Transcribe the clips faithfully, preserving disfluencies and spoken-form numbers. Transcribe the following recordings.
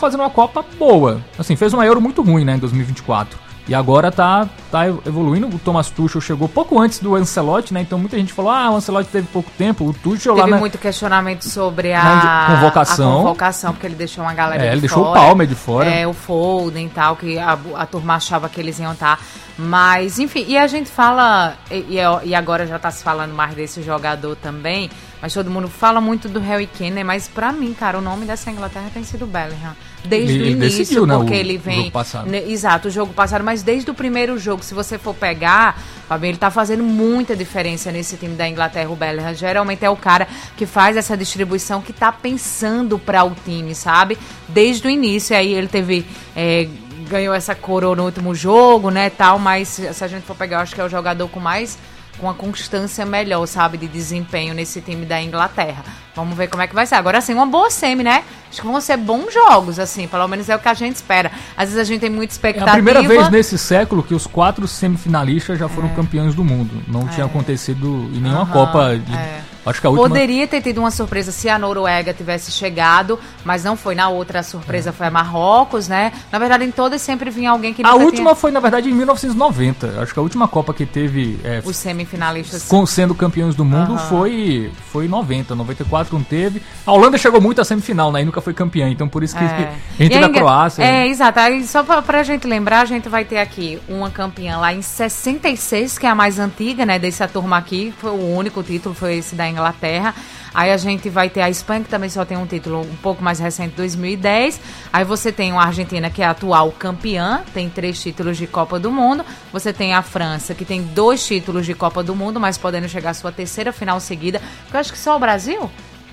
fazendo uma Copa boa. Assim, fez uma Euro muito ruim, né, em dois mil e vinte e quatro. E agora tá, tá evoluindo. O Thomas Tuchel chegou pouco antes do Ancelotti, né? Então muita gente falou, ah, o Ancelotti teve pouco tempo. O Tuchel teve lá... Teve muito questionamento sobre a convocação. a convocação, porque ele deixou uma galera é, de ele fora. deixou o Palmer de fora. É, o Foden e tal, que a, a turma achava que eles iam estar. Mas, enfim, e a gente fala, e, e agora já tá se falando mais desse jogador também, mas todo mundo fala muito do Harry Kane, né? Mas pra mim, cara, o nome dessa Inglaterra tem sido Bellingham. Desde ele, o início, decidiu, porque né, o, ele vem... jogo passado. Né, exato, o jogo passado, mas desde o primeiro jogo, se você for pegar, Fabinho, ele tá fazendo muita diferença nesse time da Inglaterra, o Bellingham. Geralmente é o cara que faz essa distribuição, que tá pensando para o time, sabe? Desde o início, aí ele teve... É, ganhou essa coroa no último jogo, né, tal, mas se a gente for pegar, eu acho que é o jogador com mais, com uma constância melhor, sabe, de desempenho nesse time da Inglaterra. Vamos ver como é que vai ser. Agora, assim, uma boa semi, né? Acho que vão ser bons jogos, assim, pelo menos é o que a gente espera. Às vezes a gente tem muita expectativa. É a primeira vez nesse século que os quatro semifinalistas já foram é. campeões do mundo. Não é. tinha acontecido em nenhuma uhum, Copa de... É. Acho que a última... Poderia ter tido uma surpresa se a Noruega tivesse chegado, mas não foi. Na outra, a surpresa é. foi a Marrocos, né? Na verdade, em todas sempre vinha alguém que... A última tinha... foi, na verdade, em mil novecentos e noventa. Acho que a última Copa que teve... É, os semifinalistas. Com, sendo campeões do mundo uhum. foi, foi noventa. noventa e quatro não teve. A Holanda chegou muito à semifinal, né? E nunca foi campeã. Então, por isso que, é. que a gente teve a Croácia. É, exato. Aí, só pra, pra gente lembrar, a gente vai ter aqui uma campeã lá em sessenta e seis, que é a mais antiga, né? Dessa turma aqui. Foi o único título, foi esse da Inglaterra. Aí a gente vai ter a Espanha, que também só tem um título um pouco mais recente, dois mil e dez. Aí você tem a Argentina, que é a atual campeã, tem três títulos de Copa do Mundo. Você tem a França, que tem dois títulos de Copa do Mundo, mas podendo chegar à sua terceira final seguida. Eu acho que só o Brasil...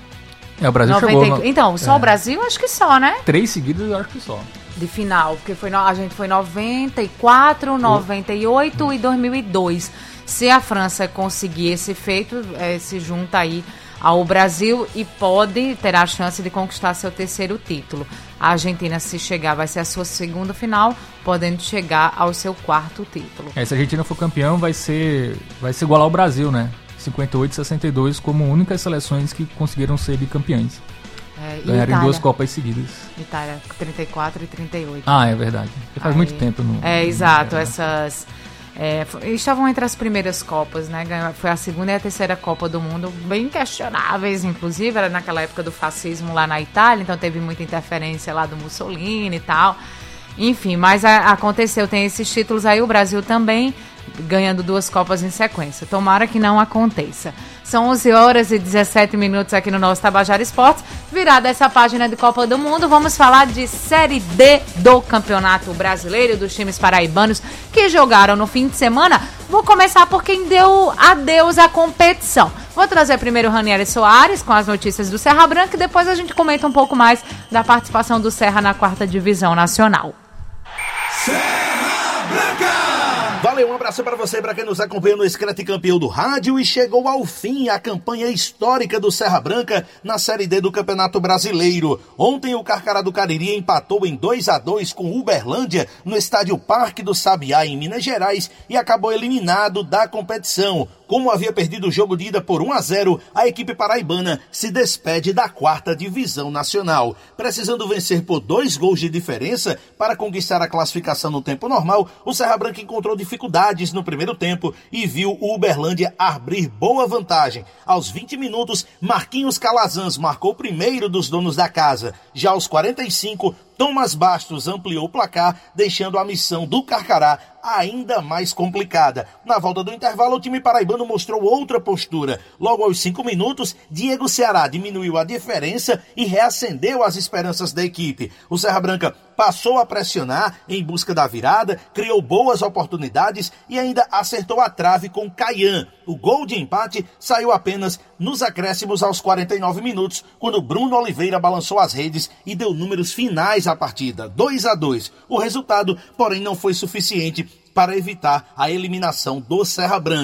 É, o Brasil noventa... chegou... No... Então, só é. o Brasil, acho que só, né? Três seguidas, eu acho que só. De final, porque foi no... a gente foi noventa e quatro, noventa e oito oh. e dois mil e dois. Se a França conseguir esse feito, é, se junta aí ao Brasil e pode ter a chance de conquistar seu terceiro título. A Argentina, se chegar, vai ser a sua segunda final, podendo chegar ao seu quarto título. É, se a Argentina for campeão, vai ser, vai se igualar ao Brasil, né? cinquenta e oito e sessenta e dois como únicas seleções que conseguiram ser bicampeões. É, ganharam em duas Copas seguidas. Itália, trinta e quatro e trinta e oito. Ah, é verdade. Porque faz Aí, muito tempo. No, é, no, exato. no, essas... É, estavam entre as primeiras Copas, né? Foi a segunda e a terceira Copa do Mundo, bem questionáveis, inclusive. Era naquela época do fascismo lá na Itália, então teve muita interferência lá do Mussolini e tal. Enfim, mas a, aconteceu, tem esses títulos aí, o Brasil também ganhando duas Copas em sequência. Tomara que não aconteça. São onze horas e dezessete minutos aqui no nosso Tabajara Esportes. Virada essa página de Copa do Mundo, vamos falar de Série D do Campeonato Brasileiro, dos times paraibanos que jogaram no fim de semana. Vou começar por quem deu adeus à competição. Vou trazer primeiro o Ranieri Soares com as notícias do Serra Branca e depois a gente comenta um pouco mais da participação do Serra na quarta divisão nacional. Serra Branca! Valeu, um abraço para você, para quem nos acompanha no Screte Campeão do Rádio, e chegou ao fim a campanha histórica do Serra Branca na Série D do Campeonato Brasileiro. Ontem o Carcará do Cariri empatou em dois a dois com o Uberlândia no estádio Parque do Sabiá, em Minas Gerais, e acabou eliminado da competição. Como havia perdido o jogo de ida por um a zero, a equipe paraibana se despede da quarta divisão nacional. Precisando vencer por dois gols de diferença para conquistar a classificação no tempo normal, o Serra Branca encontrou dificuldades no primeiro tempo e viu o Uberlândia abrir boa vantagem. Aos vinte minutos, Marquinhos Calazans marcou o primeiro dos donos da casa. Já aos quarenta e cinco, Thomas Bastos ampliou o placar, deixando a missão do Carcará ainda mais complicada. Na volta do intervalo, o time paraibano mostrou outra postura. Logo aos cinco minutos, Diego Ceará diminuiu a diferença e reacendeu as esperanças da equipe. O Serra Branca passou a pressionar em busca da virada, criou boas oportunidades e ainda acertou a trave com Caian. O gol de empate saiu apenas nos acréscimos aos quarenta e nove minutos, quando Bruno Oliveira balançou as redes e deu números finais à partida, dois a dois. O resultado, porém, não foi suficiente para evitar a eliminação do Serra Branca.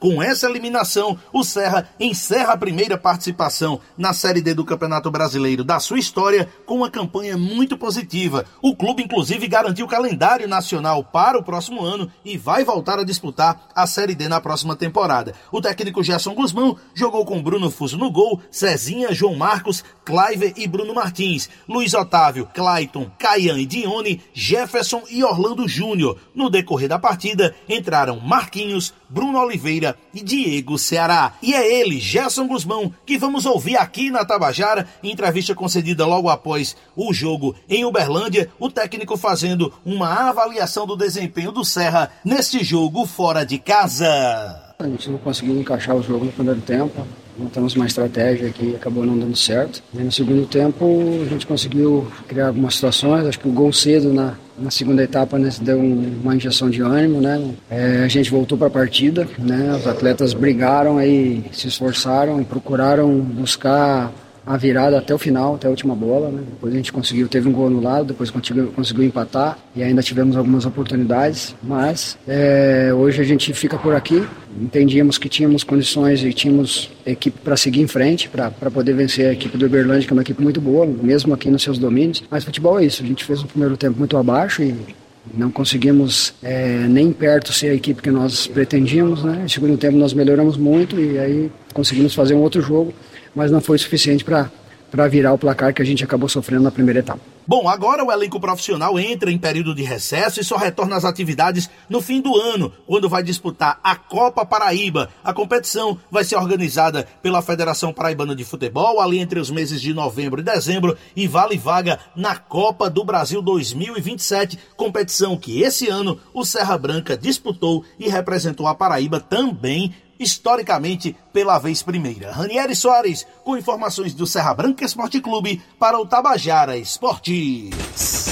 Com essa eliminação, o Serra encerra a primeira participação na Série D do Campeonato Brasileiro da sua história com uma campanha muito positiva. O clube, inclusive, garantiu o calendário nacional para o próximo ano e vai voltar a disputar a Série D na próxima temporada. O técnico Gerson Guzmão jogou com Bruno Fuso no gol, Cezinha, João Marcos, Cliver e Bruno Martins, Luiz Otávio, Clayton, Caian e Dione, Jefferson e Orlando Júnior. No decorrer da partida, entraram Marquinhos, Bruno Oliveira e Diego Ceará. E é ele, Gerson Guzmão, que vamos ouvir aqui na Tabajara, em entrevista concedida logo após o jogo em Uberlândia, o técnico fazendo uma avaliação do desempenho do Serra neste jogo fora de casa. A gente não conseguiu encaixar o jogo no primeiro tempo, montamos uma estratégia que acabou não dando certo. E no segundo tempo a gente conseguiu criar algumas situações, acho que o gol cedo na, na segunda etapa, né, deu um, uma injeção de ânimo, né? É, a gente voltou para a partida, né? Os atletas brigaram e se esforçaram e procuraram buscar a virada até o final, até a última bola, né? Depois a gente conseguiu, teve um gol anulado, depois conseguiu, conseguiu empatar e ainda tivemos algumas oportunidades, mas é, hoje a gente fica por aqui. Entendíamos que tínhamos condições e tínhamos equipe para seguir em frente, para poder vencer a equipe do Uberlândia, que é uma equipe muito boa, mesmo aqui nos seus domínios, mas futebol é isso, a gente fez um primeiro tempo muito abaixo e não conseguimos é, nem perto ser a equipe que nós pretendíamos, né? No segundo tempo nós melhoramos muito e aí conseguimos fazer um outro jogo, mas não foi suficiente para para virar o placar que a gente acabou sofrendo na primeira etapa. Bom, agora o elenco profissional entra em período de recesso e só retorna às atividades no fim do ano, quando vai disputar a Copa Paraíba. A competição vai ser organizada pela Federação Paraibana de Futebol, ali entre os meses de novembro e dezembro, e vale vaga na Copa do Brasil dois mil e vinte e sete, competição que esse ano o Serra Branca disputou e representou a Paraíba também, historicamente, pela vez primeira. Ranieri Soares, com informações do Serra Branca Esporte Clube, para o Tabajara Esportes.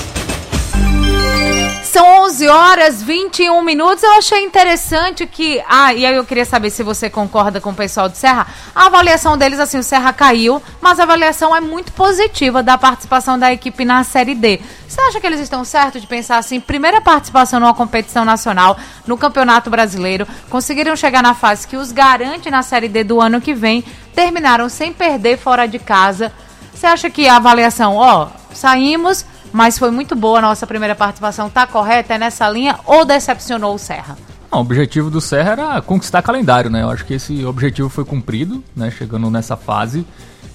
São onze horas e vinte e um minutos. Eu achei interessante que... Ah, e aí eu queria saber se você concorda com o pessoal do Serra. A avaliação deles, assim, o Serra caiu, mas a avaliação é muito positiva da participação da equipe na Série D. Você acha que eles estão certos de pensar assim, primeira participação numa competição nacional, no Campeonato Brasileiro, conseguiram chegar na fase que os garante na Série D do ano que vem, terminaram sem perder fora de casa. Você acha que a avaliação, ó, saímos... mas foi muito boa a nossa primeira participação, tá correta, é nessa linha, ou decepcionou o Serra? Não, o objetivo do Serra era conquistar calendário, né? Eu acho que esse objetivo foi cumprido, né? Chegando nessa fase.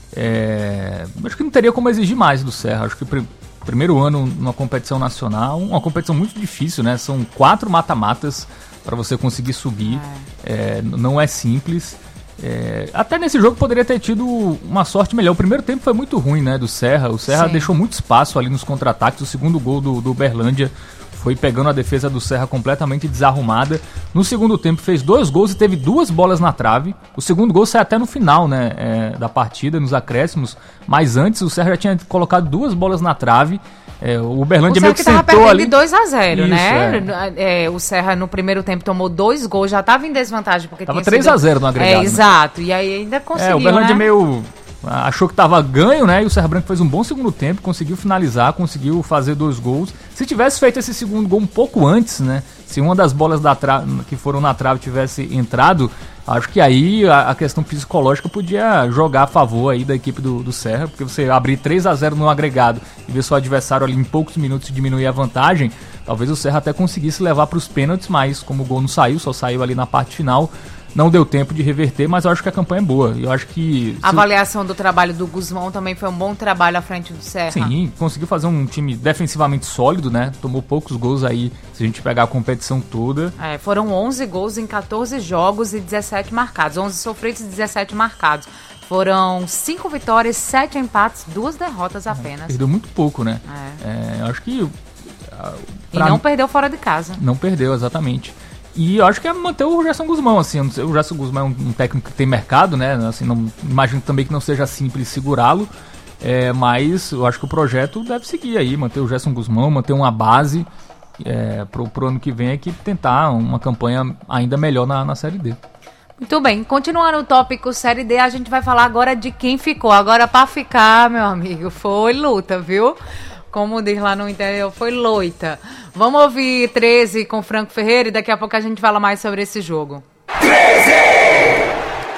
É... Acho que não teria como exigir mais do Serra. Acho que o pr- primeiro ano numa competição nacional, uma competição muito difícil, né? São quatro mata-matas para você conseguir subir. É. É, não é simples. É, até nesse jogo poderia ter tido uma sorte melhor. O primeiro tempo foi muito ruim, né, do Serra. O Serra Sim. deixou muito espaço ali nos contra-ataques. O segundo gol do, do Uberlândia foi pegando a defesa do Serra completamente desarrumada. No segundo tempo fez dois gols e teve duas bolas na trave. O segundo gol saiu até no final, né, é, da partida, nos acréscimos. Mas antes o Serra já tinha colocado duas bolas na trave. É, o Uberlândia meio que sentou ali. O dois a zero, né? É. É, o Serra no primeiro tempo tomou dois gols, já estava em desvantagem. Porque tava três a zero no agregado. É, exato. Né? E aí ainda conseguiu, é, o Uberlândia né? meio... achou que estava ganho, né? E o Serra Branca fez um bom segundo tempo, conseguiu finalizar, conseguiu fazer dois gols. Se tivesse feito esse segundo gol um pouco antes, né? Se uma das bolas da tra... que foram na trave tivesse entrado, acho que aí a, a questão psicológica podia jogar a favor aí da equipe do, do Serra, porque você abrir três a zero no agregado e ver seu adversário ali em poucos minutos diminuir a vantagem, talvez o Serra até conseguisse levar para os pênaltis, mas como o gol não saiu, só saiu ali na parte final, não deu tempo de reverter, mas eu acho que a campanha é boa. Eu acho que... A avaliação do trabalho do Guzmão também foi um bom trabalho à frente do Serra. Sim, conseguiu fazer um time defensivamente sólido, né? Tomou poucos gols aí, se a gente pegar a competição toda. É, foram onze gols em catorze jogos e dezessete marcados. onze sofridos e dezessete marcados. Foram cinco vitórias, sete empates, duas derrotas apenas. É, perdeu muito pouco, né? É. É, eu acho que... E não perdeu fora de casa. Não perdeu, exatamente. E eu acho que é manter o Gerson Guzmão, assim, o Gerson Guzmão é um, um técnico que tem mercado, né, assim, não, imagino também que não seja simples segurá-lo, é, mas eu acho que o projeto deve seguir aí, manter o Gerson Guzmão, manter uma base é, pro, pro ano que vem é que tentar uma campanha ainda melhor na, na Série D. Muito bem, continuando o tópico Série D, a gente vai falar agora de quem ficou. Agora, pra ficar, meu amigo, foi luta, viu? Como diz lá no interior, foi loita. Vamos ouvir treze com Franco Ferreira e daqui a pouco a gente fala mais sobre esse jogo. treze!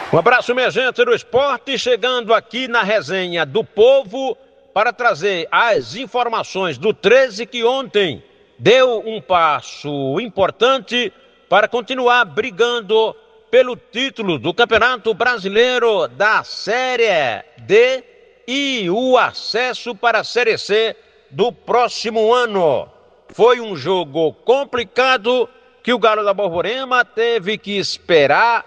Um abraço, minha gente do esporte, chegando aqui na resenha do Povo para trazer as informações do treze que ontem deu um passo importante para continuar brigando pelo título do Campeonato Brasileiro da Série D e o acesso para a Série C do próximo ano. Foi um jogo complicado que o Galo da Borborema teve que esperar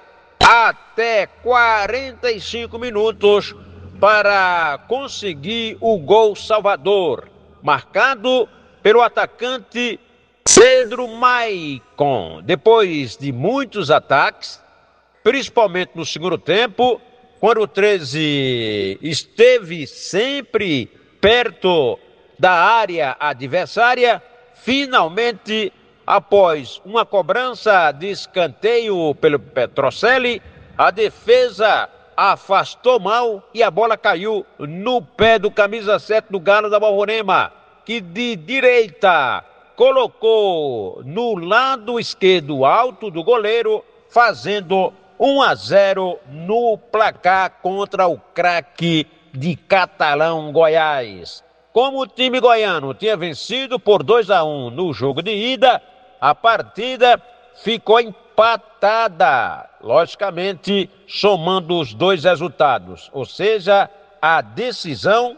até quarenta e cinco minutos para conseguir o gol salvador, marcado pelo atacante Pedro Maicon. Depois de muitos ataques, principalmente no segundo tempo, quando o treze esteve sempre perto da área adversária, finalmente, após uma cobrança de escanteio pelo Petrocelli, a defesa afastou mal e a bola caiu no pé do camisa sete do Galo da Borborema, que de direita colocou no lado esquerdo alto do goleiro, fazendo um a zero no placar contra o craque de Catalão, Goiás. Como o time goiano tinha vencido por dois a um no jogo de ida, a partida ficou empatada, logicamente somando os dois resultados, ou seja, a decisão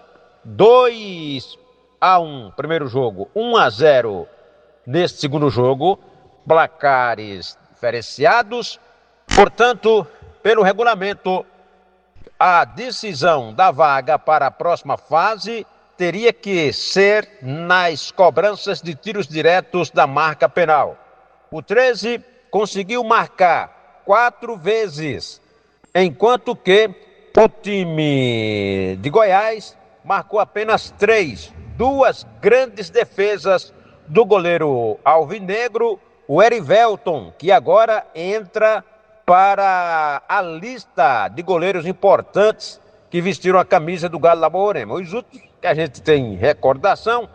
dois a um, primeiro jogo, um a zero neste segundo jogo, placares diferenciados. Portanto, pelo regulamento, a decisão da vaga para a próxima fase teria que ser nas cobranças de tiros diretos da marca penal. O treze conseguiu marcar quatro vezes, enquanto que o time de Goiás marcou apenas três. Duas grandes defesas do goleiro alvinegro, o Erivelton, que agora entra para a lista de goleiros importantes que vestiram a camisa do Galo da Borborema. Os outros que a gente tem recordação,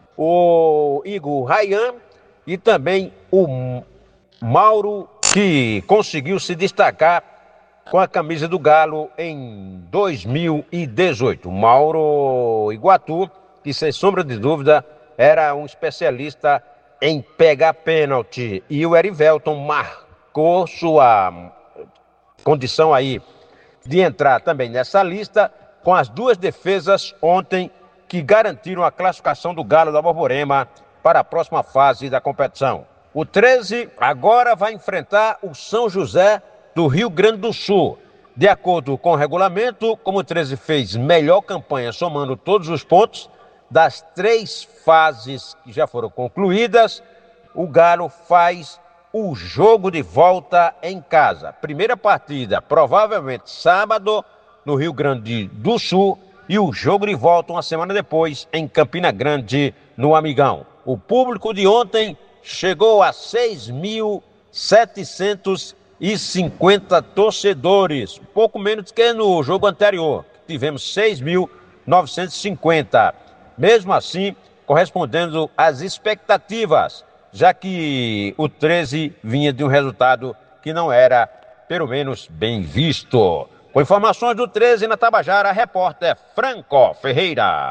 o Igor Ryan e também o Mauro, que conseguiu se destacar com a camisa do Galo em dois mil e dezoito. Mauro Iguatu, que sem sombra de dúvida era um especialista em pegar pênalti, e o Erivelton marcou sua condição aí de entrar também nessa lista com as duas defesas ontem que garantiram a classificação do Galo da Borborema para a próxima fase da competição. O treze agora vai enfrentar o São José do Rio Grande do Sul. De acordo com o regulamento, como o treze fez melhor campanha somando todos os pontos das três fases que já foram concluídas, o Galo faz o jogo de volta em casa. Primeira partida, provavelmente sábado, no Rio Grande do Sul, e o jogo de volta uma semana depois em Campina Grande, no Amigão. O público de ontem chegou a seis mil setecentos e cinquenta torcedores, pouco menos que no jogo anterior, que tivemos seis mil novecentos e cinquenta. Mesmo assim, correspondendo às expectativas, já que o treze vinha de um resultado que não era, pelo menos, bem visto. Com informações do treze na Tabajara, repórter Franco Ferreira.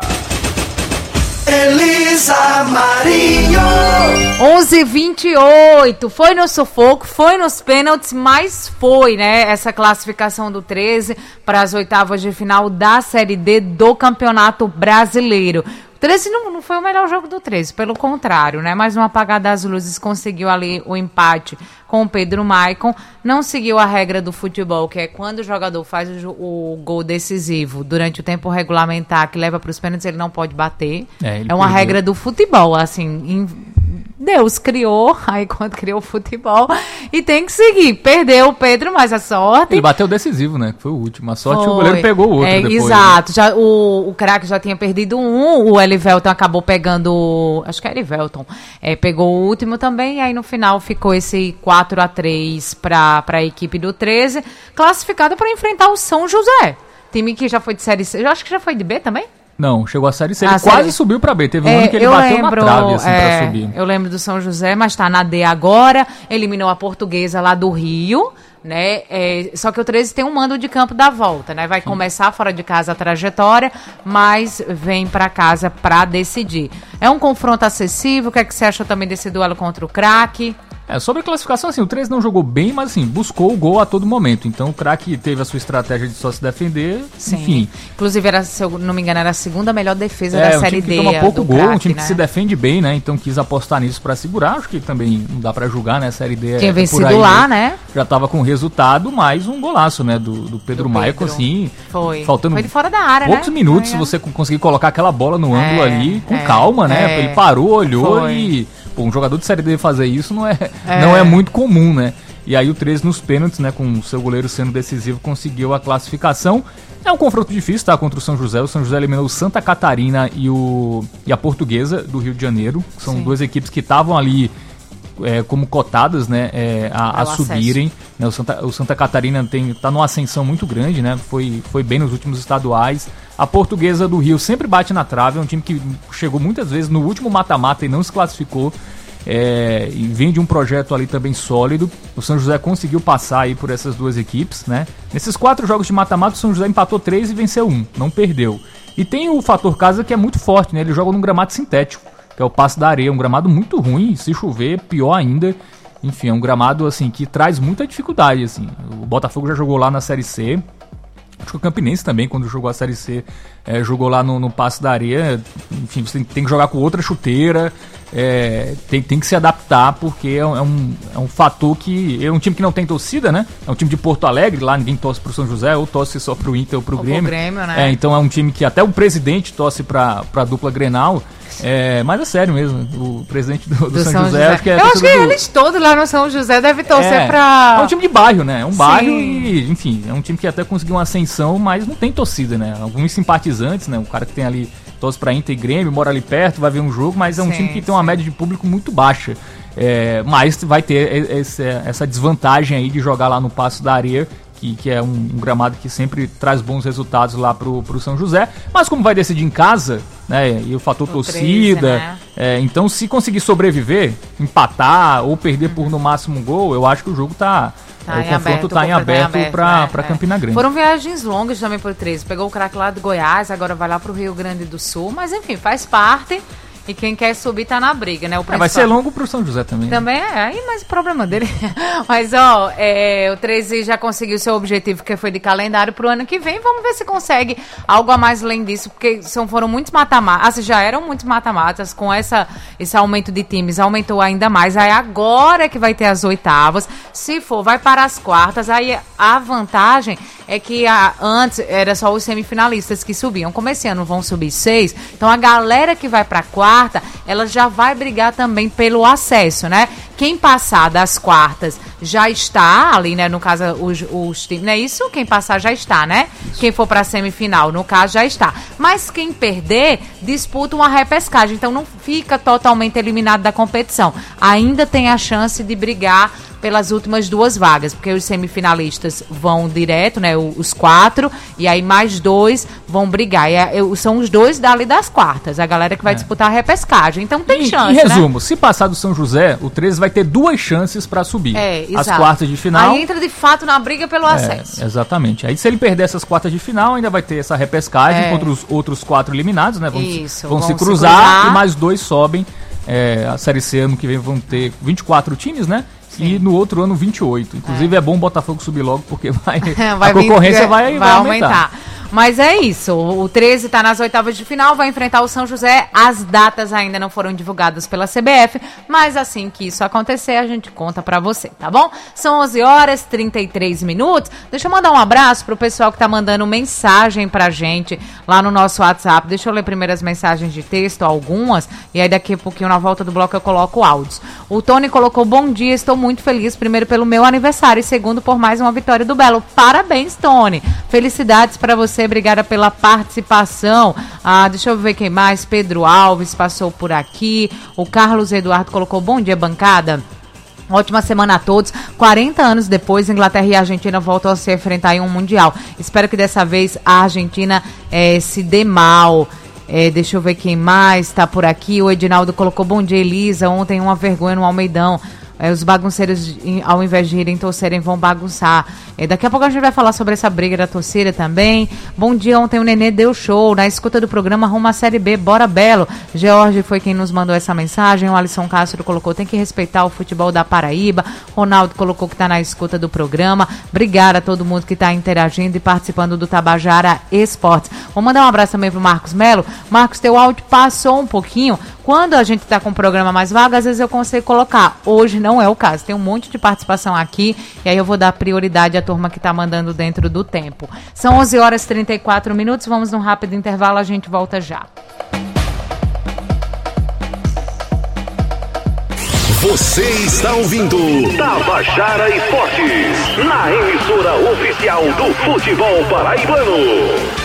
Elisa Marinho. onze e vinte e oito, foi no sufoco, foi nos pênaltis, mas foi, né, essa classificação do treze para as oitavas de final da Série D do Campeonato Brasileiro. O treze não, não foi o melhor jogo do treze, pelo contrário, né? Mais um apagar das luzes, conseguiu ali o empate com o Pedro Maicon, não seguiu a regra do futebol, que é quando o jogador faz o, o gol decisivo durante o tempo regulamentar, que leva para os pênaltis, ele não pode bater. É, é uma perdeu. regra do futebol, assim, em, Deus criou, aí quando criou o futebol, e tem que seguir. Perdeu o Pedro, mas a sorte... Ele bateu decisivo, né? Foi o último. A sorte foi. O goleiro pegou o outro é, depois. Exato. Né? Já, o, o craque já tinha perdido um, o Erivelton acabou pegando... Acho que é Erivelton. É, pegou o último também, e aí no final ficou esse quatro a três para a equipe do treze, classificada para enfrentar o São José. Time que já foi de Série C. Eu acho que já foi de B também? Não, chegou a Série C, ele a quase série... subiu pra B, teve um é, ano que ele bateu lembro, na trave, assim, é, pra subir. Eu lembro do São José, mas tá na D agora, eliminou a Portuguesa lá do Rio, né? É, só que o treze tem um mando de campo da volta, né? Vai Sim. começar fora de casa a trajetória, mas vem para casa para decidir. É um confronto acessível? O que é que você acha também desse duelo contra o Craque? É, sobre a classificação, assim, o treze não jogou bem, mas assim, buscou o gol a todo momento. Então o Craque teve a sua estratégia de só se defender, Sim. enfim. Inclusive, era, se eu não me engano, era a segunda melhor defesa é, da Série D. É, um time que toma pouco gol, Craque, um time né? que se defende bem, né? Então quis apostar nisso pra segurar. Acho que também não dá pra julgar, né? A Série D Tinha é vencido por aí, lá, né? Já tava com resultado, mais um golaço, né? Do, do Pedro do Maico, Pedro. assim. Foi. Faltando Foi de fora da área, poucos né? minutos, Foi, se você conseguir colocar aquela bola no ângulo é, ali, com é, calma, né? É. Ele parou, olhou Foi. e... Pô, um jogador de Série D fazer isso não é, é. não é muito comum, né? E aí o treze nos pênaltis, né, com o seu goleiro sendo decisivo, conseguiu a classificação. É um confronto difícil, tá, contra o São José. O São José eliminou o Santa Catarina e, o, e a Portuguesa do Rio de Janeiro. São Sim. duas equipes que estavam ali é, como cotadas, né, é, a, a subirem. Né, o, Santa, o Santa Catarina tem, tá numa ascensão muito grande, né? Foi, foi bem nos últimos estaduais. A Portuguesa do Rio sempre bate na trave, é um time que chegou muitas vezes no último mata-mata e não se classificou. É, e vem de um projeto ali também sólido. O São José conseguiu passar aí por essas duas equipes, né? Nesses quatro jogos de mata-mata, o São José empatou três e venceu um, não perdeu. E tem o fator casa que é muito forte, né? Ele joga num gramado sintético, que é o Passo da Areia, um gramado muito ruim, se chover, pior ainda. Enfim, é um gramado assim que traz muita dificuldade, assim. O Botafogo já jogou lá na Série C. Acho que o Campinense também, quando jogou a Série C, é, jogou lá no, no Passo da Areia. Enfim, você tem, tem que jogar com outra chuteira, é, tem, tem que se adaptar, porque é, é, um, é um fator que... É um time que não tem torcida, né? É um time de Porto Alegre, lá ninguém torce pro São José, ou torce só pro Inter ou pro ou Grêmio. Pro Grêmio, né? É, então é um time que até o presidente torce pra, pra dupla Grenal. É, mas é sério mesmo, o presidente do, do, do São, São José, José acho que é... Eu acho que do... eles todos lá no São José devem torcer é, pra... É um time de bairro, né? É um Sim. bairro e, enfim, é um time que até conseguiu uma ascensão, mas não tem torcida, né? Alguns simpatizantes, né? O cara que tem ali, torce pra Inter e Grêmio, mora ali perto, vai ver um jogo, mas é um sim, time que tem uma sim. média de público muito baixa. É, mas vai ter esse, essa desvantagem aí de jogar lá no Passo da Areia, que, que é um, um gramado que sempre traz bons resultados lá pro, pro São José. Mas como vai decidir em casa, né, e o fator o torcida, treze, né? é, então se conseguir sobreviver, empatar ou perder por no máximo um gol, eu acho que o jogo tá... Tá o confronto aberto, tá em aberto, aberto para é, é. Campina Grande. Foram viagens longas também pro treze. Pegou o craque lá do Goiás, agora vai lá pro Rio Grande do Sul. Mas enfim, faz parte. E quem quer subir tá na briga, né? O é, vai ser longo pro São José também. Também né? é, aí mas o problema dele. Mas, ó, é, o treze já conseguiu seu objetivo, que foi de calendário pro ano que vem. Vamos ver se consegue algo a mais além disso, porque são, foram muitos mata-matas. Assim, já eram muitos mata-matas, com essa, esse aumento de times, aumentou ainda mais. Aí agora é que vai ter as oitavas. Se for, vai para as quartas. Aí a vantagem é que a, antes era só os semifinalistas que subiam. Como esse ano vão subir seis, então a galera que vai pra quarta, ela já vai brigar também pelo acesso, né? Quem passar das quartas já está ali, né? No caso, os, os times, não é isso? Quem passar já está, né? Isso. Quem for pra semifinal, no caso, já está. Mas quem perder, disputa uma repescagem. Então não fica totalmente eliminado da competição. Ainda tem a chance de brigar pelas últimas duas vagas, porque os semifinalistas vão direto, né, os quatro, e aí mais dois vão brigar. E é, são os dois dali das quartas, a galera que vai é. disputar a repescagem. Então tem e, chance, em resumo, né? Se passar do São José, o treze vai ter duas chances para subir. É, as quartas de final. Aí entra de fato na briga pelo é, acesso. Exatamente. Aí se ele perder essas quartas de final, ainda vai ter essa repescagem é. contra os outros quatro eliminados, né? Vão, Isso, vão, vão se, cruzar, se cruzar e mais dois sobem. É, a Série C ano que vem vão ter vinte e quatro times, né? Sim. E no outro ano vinte e oito. Inclusive é, é bom o Botafogo subir logo, porque vai, vai a concorrência vir, vai, vai, vai aumentar. aumentar. Mas é isso, o treze está nas oitavas de final, vai enfrentar o São José. As datas ainda não foram divulgadas pela C B F, mas assim que isso acontecer, a gente conta pra você, tá bom? São onze horas e trinta e três minutos. Deixa eu mandar um abraço pro pessoal que tá mandando mensagem pra gente lá no nosso WhatsApp. Deixa eu ler primeiro as mensagens de texto, algumas, e aí daqui a pouquinho, na volta do bloco, eu coloco áudios. O Tony colocou: bom dia, estou muito feliz, primeiro pelo meu aniversário e segundo por mais uma vitória do Belo. Parabéns, Tony. Felicidades pra você. Obrigada pela participação. Ah, deixa eu ver quem mais. Pedro Alves passou por aqui. O Carlos Eduardo colocou: bom dia, bancada. Ótima semana a todos. quarenta anos depois, Inglaterra e Argentina voltam a se enfrentar em um Mundial. Espero que dessa vez a Argentina eh, se dê mal. É, deixa eu ver quem mais está por aqui. O Edinaldo colocou: bom dia, Elisa. Ontem uma vergonha no Almeidão. É, os bagunceiros, ao invés de irem torcerem, vão bagunçar. É, daqui a pouco a gente vai falar sobre essa briga da torcida também. Bom dia, ontem o Nenê deu show. Na escuta do programa Rumo à Série B, bora Belo. George foi quem nos mandou essa mensagem. O Alisson Castro colocou, tem que respeitar o futebol da Paraíba. Ronaldo colocou que está na escuta do programa. Obrigada a todo mundo que está interagindo e participando do Tabajara Esportes. Vou mandar um abraço também pro Marcos Melo. Marcos, teu áudio passou um pouquinho. Quando a gente está com o programa mais vago, às vezes eu consigo colocar. Hoje não é o caso. Tem um monte de participação aqui e aí eu vou dar prioridade à turma que está mandando dentro do tempo. São onze horas e trinta e quatro minutos. Vamos num rápido intervalo. A gente volta já. Você está ouvindo Tabajara Esportes, na emissora oficial do futebol paraibano.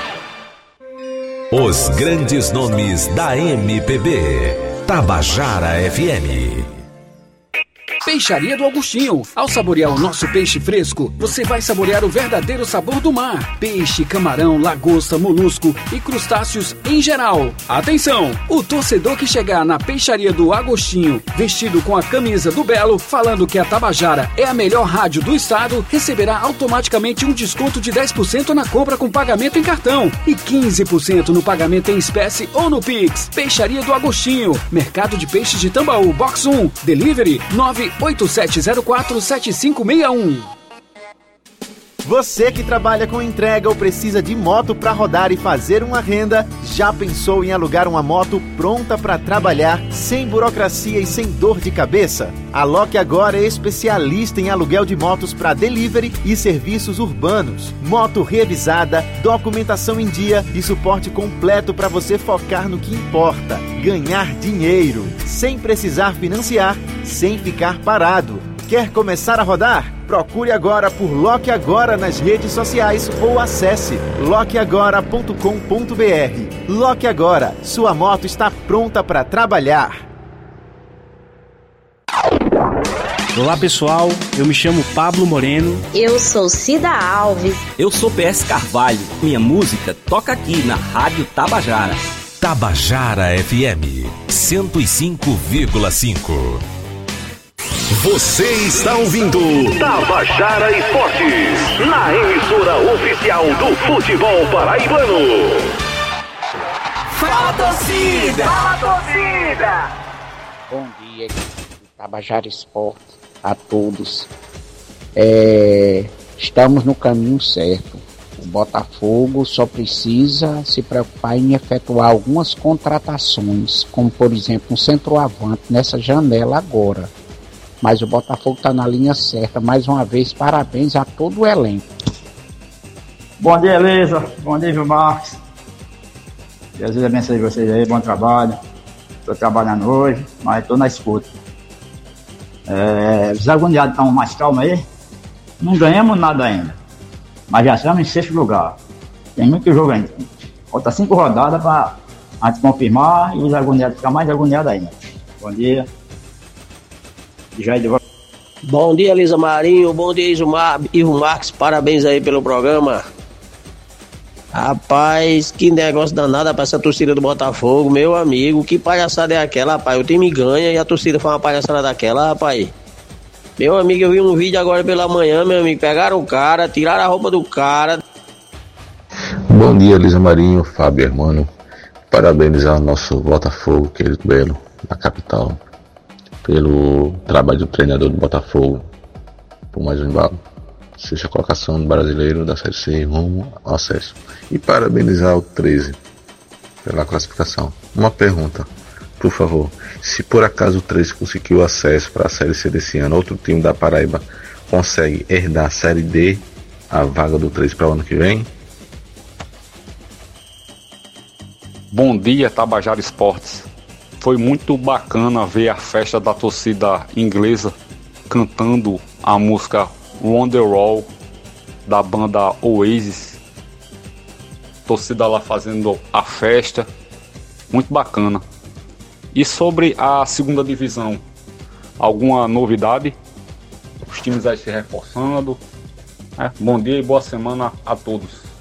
Os grandes nomes da M P B. Tabajara F M. Peixaria do Augustinho. Ao saborear o nosso peixe fresco, você vai saborear o verdadeiro sabor do mar. Peixe, camarão, lagosta, molusco e crustáceos em geral. Atenção! O torcedor que chegar na Peixaria do Agostinho, vestido com a camisa do Belo, falando que a Tabajara é a melhor rádio do estado, receberá automaticamente um desconto de dez por cento na compra com pagamento em cartão e quinze por cento no pagamento em espécie ou no Pix. Peixaria do Agostinho. Mercado de Peixes de Tambaú, Box um. Delivery nove oito sete zero quatro sete cinco seis um. Você que trabalha com entrega ou precisa de moto para rodar e fazer uma renda, já pensou em alugar uma moto pronta para trabalhar, sem burocracia e sem dor de cabeça? A Loque Agora é especialista em aluguel de motos para delivery e serviços urbanos. Moto revisada, documentação em dia e suporte completo para você focar no que importa: ganhar dinheiro, sem precisar financiar, sem ficar parado. Quer começar a rodar? Procure agora por Loque Agora nas redes sociais ou acesse loque agora ponto com ponto b r. Loque Agora, sua moto está pronta para trabalhar. Olá pessoal, eu me chamo Pablo Moreno. Eu sou Cida Alves. Eu sou P S Carvalho. Minha música toca aqui na Rádio Tabajara. Tabajara F M cento e cinco vírgula cinco. Você está ouvindo Tabajara Esportes, na emissora oficial do futebol paraibano. Fala, torcida! Fala, torcida! Bom dia, Tabajara Esportes, a todos. É, estamos no caminho certo. O Botafogo só precisa se preocupar em efetuar algumas contratações, como por exemplo um centroavante nessa janela agora. Mas o Botafogo está na linha certa. Mais uma vez, parabéns a todo o elenco. Bom dia, Elisa. Bom dia, Gil Marcos. Jesus abençoe vocês aí, bom trabalho. Estou trabalhando hoje, mas estou na escuta. É, os agoniados estão mais calmos aí. Não ganhamos nada ainda, mas já estamos em sexto lugar. Tem muito jogo ainda. Falta cinco rodadas para a gente confirmar e os agoniados ficar mais agoniados ainda. Bom dia. Já de... Bom dia, Elisa Marinho. Bom dia, Ivo Marques. Parabéns aí pelo programa. Rapaz, que negócio danado pra essa torcida do Botafogo, meu amigo. Que palhaçada é aquela, rapaz? O time ganha e a torcida faz uma palhaçada daquela, rapaz. Meu amigo, eu vi um vídeo agora pela manhã, meu amigo. Pegaram o cara, tiraram a roupa do cara. Bom dia, Elisa Marinho, Fábio Hermano. Parabenizar o nosso Botafogo, querido Belo, na capital, pelo trabalho do treinador do Botafogo, por mais um sexta colocação do brasileiro da Série C rumo ao acesso. E parabenizar o treze pela classificação. Uma pergunta, por favor: se por acaso o treze conseguiu acesso para a Série C desse ano, outro time da Paraíba consegue herdar a Série D, a vaga do treze para o ano que vem? Bom dia, Tabajara Esportes. Foi muito bacana ver a festa da torcida inglesa cantando a música Wonderwall da banda Oasis. Torcida lá fazendo a festa, muito bacana. E sobre a segunda divisão, alguma novidade? Os times aí se reforçando. É, bom dia e boa semana a todos.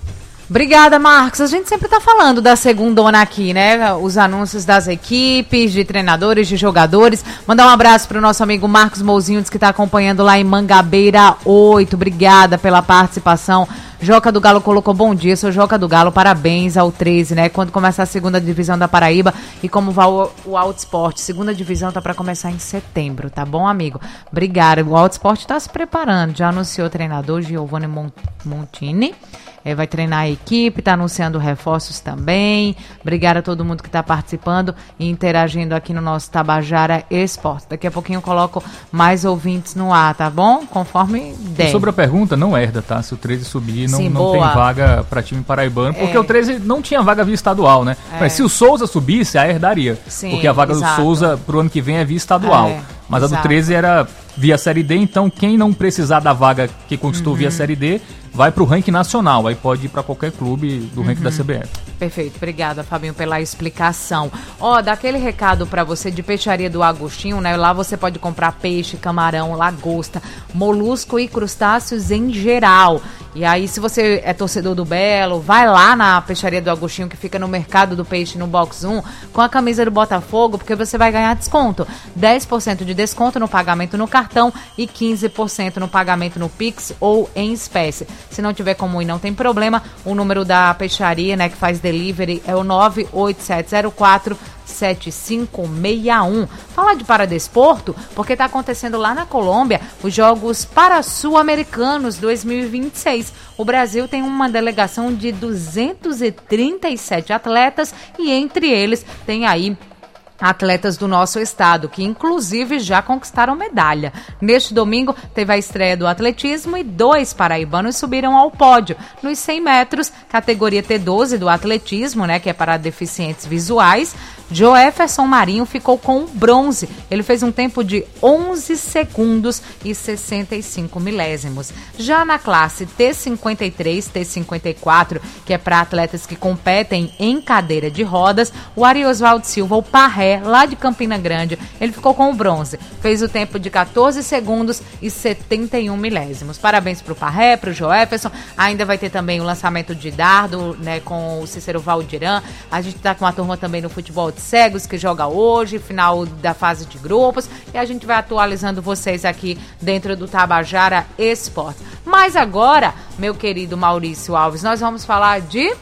Obrigada, Marcos. A gente sempre tá falando da segundona aqui, né? Os anúncios das equipes, de treinadores, de jogadores. Mandar um abraço pro nosso amigo Marcos Mouzinho, que tá acompanhando lá em Mangabeira oito. Obrigada pela participação. Joca do Galo colocou bom dia, sou Joca do Galo, parabéns ao treze, né? Quando começar a segunda divisão da Paraíba e como vai o, o Autosport. Segunda divisão tá para começar em setembro, tá bom, amigo? Obrigada. O Autosport tá se preparando, já anunciou o treinador Giovanni Montini. É, vai treinar a equipe, está anunciando reforços também. Obrigada a todo mundo que está participando e interagindo aqui no nosso Tabajara Esporte. Daqui a pouquinho eu coloco mais ouvintes no ar, tá bom? Conforme der. E sobre a pergunta, não herda, tá? Se o treze subir, não, Sim, não tem vaga para time paraibano, porque é. o treze não tinha vaga via estadual, né? É. Mas se o Souza subisse, a herdaria. Sim, porque a vaga exato. do Souza pro ano que vem é via estadual. É, Mas exato. a do treze era via Série D, então quem não precisar da vaga que conquistou Uhum. via Série D, vai pro ranking nacional, aí pode ir para qualquer clube do ranking Uhum. da C B F. Perfeito, obrigada, Fabinho, pela explicação. Ó, daquele recado pra você de Peixaria do Agostinho, né? Lá você pode comprar peixe, camarão, lagosta, molusco e crustáceos em geral. E aí, se você é torcedor do Belo, vai lá na Peixaria do Agostinho, que fica no Mercado do Peixe, no Box um, com a camisa do Botafogo, porque você vai ganhar desconto. dez por cento de desconto no pagamento no cartão e quinze por cento no pagamento no Pix ou em espécie. Se não tiver como ir, não tem problema. O número da peixaria, né, que faz delivery é o nove oito sete zero quatro sete cinco seis um. Falar de Paradesporto, porque está acontecendo lá na Colômbia os Jogos Parasul-Americanos dois mil e vinte e seis. O Brasil tem uma delegação de duzentos e trinta e sete atletas e entre eles tem aí atletas do nosso estado, que inclusive já conquistaram medalha. Neste domingo, teve a estreia do atletismo e dois paraibanos subiram ao pódio. Nos cem metros, categoria T doze do atletismo, né, que é para deficientes visuais, Joefferson Marinho ficou com bronze. Ele fez um tempo de onze segundos e sessenta e cinco milésimos. Já na classe T cinquenta e três, T cinquenta e quatro, que é para atletas que competem em cadeira de rodas, o Ariosvaldo Silva, o Parré, lá de Campina Grande, ele ficou com o bronze. Fez o tempo de quatorze segundos e setenta e um milésimos. Parabéns para o Parré, para o Joefferson. Ainda vai ter também o lançamento de dardo, né, com o Cícero Valdiran. A gente está com a turma também no futebol de cegos, que joga hoje, final da fase de grupos, e a gente vai atualizando vocês aqui dentro do Tabajara Esporte. Mas agora, meu querido Maurício Alves, nós vamos falar de...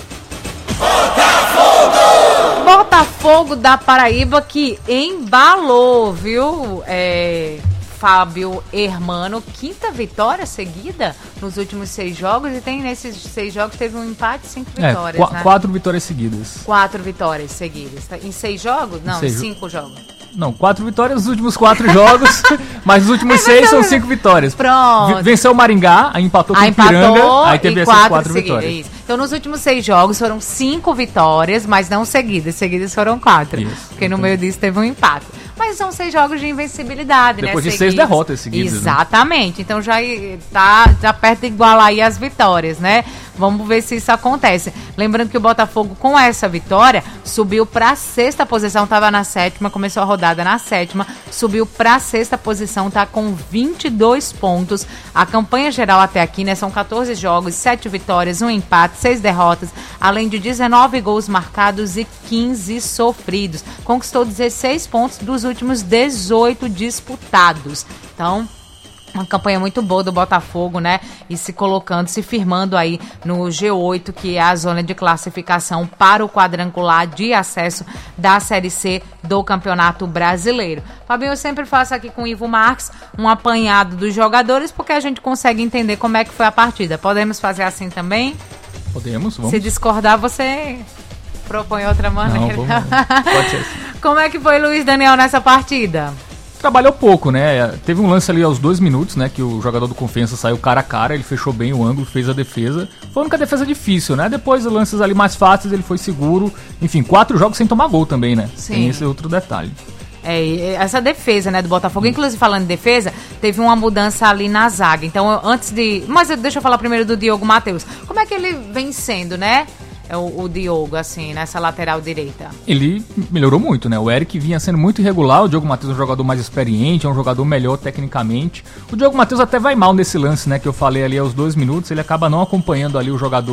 Botafogo! Botafogo da Paraíba, que embalou, viu? É... Fábio Hermano, quinta vitória seguida nos últimos seis jogos, e tem nesses seis jogos teve um empate e cinco vitórias. É, qu- né? Quatro vitórias seguidas. Quatro vitórias seguidas. Em seis jogos? Não, em seis cinco jo- jogos. Não, quatro vitórias nos últimos quatro jogos, mas nos últimos é, seis são cinco vitórias. Pronto. V- venceu o Maringá, aí empatou com aí o Ipiranga, empatou, aí teve e essas quatro, quatro seguidas, vitórias. isso. Então, nos últimos seis jogos foram cinco vitórias, mas não seguidas. Seguidas foram quatro. Isso. Porque no meio disso teve um empate. Mas são seis jogos de invencibilidade, Depois né? de seis derrotas seguidas. Exatamente. Né? Então já tá, já perto de igualar aí as vitórias, né? Vamos ver se isso acontece. Lembrando que o Botafogo, com essa vitória, subiu para a sexta posição, estava na sétima, começou a rodada na sétima, subiu para a sexta posição, tá com vinte e dois pontos. A campanha geral até aqui, né? São quatorze jogos, sete vitórias, um empate, seis derrotas, além de dezenove gols marcados e quinze sofridos. Conquistou dezesseis pontos dos últimos dezoito disputados. Então, uma campanha muito boa do Botafogo, né? E se colocando, se firmando aí no G oito, que é a zona de classificação para o quadrangular de acesso da Série C do Campeonato Brasileiro. Fabinho, eu sempre faço aqui com o Ivo Marques um apanhado dos jogadores, porque a gente consegue entender como é que foi a partida. Podemos fazer assim também? Podemos, vamos. Se discordar, você propõe outra maneira. Não, vamos. Pode ser assim. Como é que foi Luiz Daniel nessa partida? Trabalhou pouco, né? Teve um lance ali aos dois minutos, né? Que o jogador do Confiança saiu cara a cara, ele fechou bem o ângulo, fez a defesa. Foi a única defesa difícil, né? Depois, lances ali mais fáceis, ele foi seguro. Enfim, quatro jogos sem tomar gol também, né? Sim. Tem esse outro detalhe. É, essa defesa, né, do Botafogo, inclusive falando de defesa, teve uma mudança ali na zaga. Então, antes de... Mas deixa eu falar primeiro do Diogo Matheus. Como é que ele vem sendo, né? O, o Diogo, assim, nessa lateral direita. Ele melhorou muito, né? O Eric vinha sendo muito irregular, o Diogo Matheus é um jogador mais experiente, é um jogador melhor tecnicamente. O Diogo Matheus até vai mal nesse lance, né? Que eu falei ali aos dois minutos, ele acaba não acompanhando ali o jogador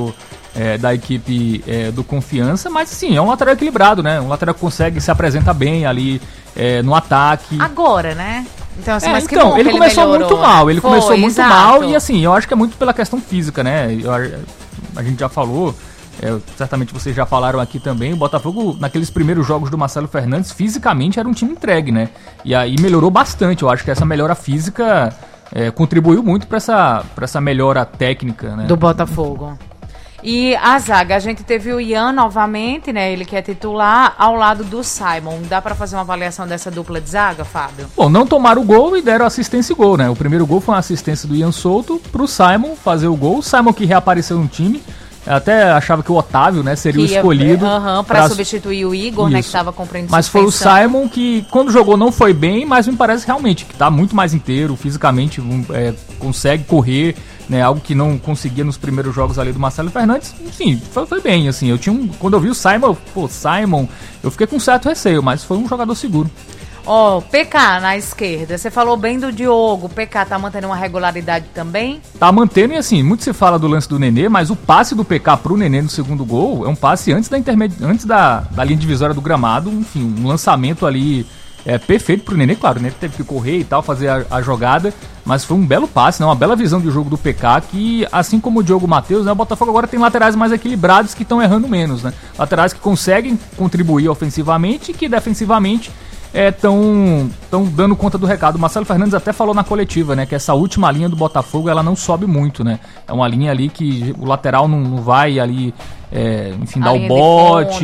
é, da equipe é, do Confiança, mas sim, é um lateral equilibrado, né? Um lateral que consegue, se apresenta bem ali é, no ataque. Agora, né? Então, assim, é, mas que então bom ele que começou ele melhorou, muito mal, ele Foi, começou muito exato. mal e assim, eu acho que é muito pela questão física, né? Eu, a gente já falou, é, certamente vocês já falaram aqui também, o Botafogo, naqueles primeiros jogos do Marcelo Fernandes, fisicamente era um time entregue, né? E aí melhorou bastante, eu acho que essa melhora física é, contribuiu muito para essa, pra essa melhora técnica, né? Do Botafogo. E a zaga, a gente teve o Ian novamente, né? Ele que é titular, ao lado do Simon. Dá pra fazer uma avaliação dessa dupla de zaga, Fábio? Bom, não tomaram o gol e deram assistência e gol, né? O primeiro gol foi uma assistência do Ian Souto pro Simon fazer o gol. O Simon que reapareceu no time. Eu até achava que o Otávio, né, seria que o escolhido. Ia, uh-huh, pra, pra substituir o Igor, isso, né, que tava cumprindo mas suspensão. Mas foi o Simon que, quando jogou, não foi bem, mas me parece realmente que tá muito mais inteiro, fisicamente, é, consegue correr, né, algo que não conseguia nos primeiros jogos ali do Marcelo Fernandes. Enfim, foi, foi bem, assim, eu tinha um, quando eu vi o Simon, pô, Simon, eu fiquei com um certo receio, mas foi um jogador seguro. Ó, oh, P K na esquerda, você falou bem do Diogo, o P K tá mantendo uma regularidade também? Tá mantendo, e assim, muito se fala do lance do Nenê, mas o passe do P K pro Nenê no segundo gol é um passe antes da, intermed... antes da, da linha divisória do gramado, enfim, um lançamento ali é, perfeito pro Nenê, claro, o Nenê teve que correr e tal, fazer a, a jogada, mas foi um belo passe, né, uma bela visão de jogo do P K, que assim como o Diogo Matheus, né, o Botafogo agora tem laterais mais equilibrados que estão errando menos, né, laterais que conseguem contribuir ofensivamente e que defensivamente estão é, dando conta do recado. O Marcelo Fernandes até falou na coletiva, né, que essa última linha do Botafogo ela não sobe muito, né? É uma linha ali que o lateral não, não vai ali, é, enfim, dar o bote.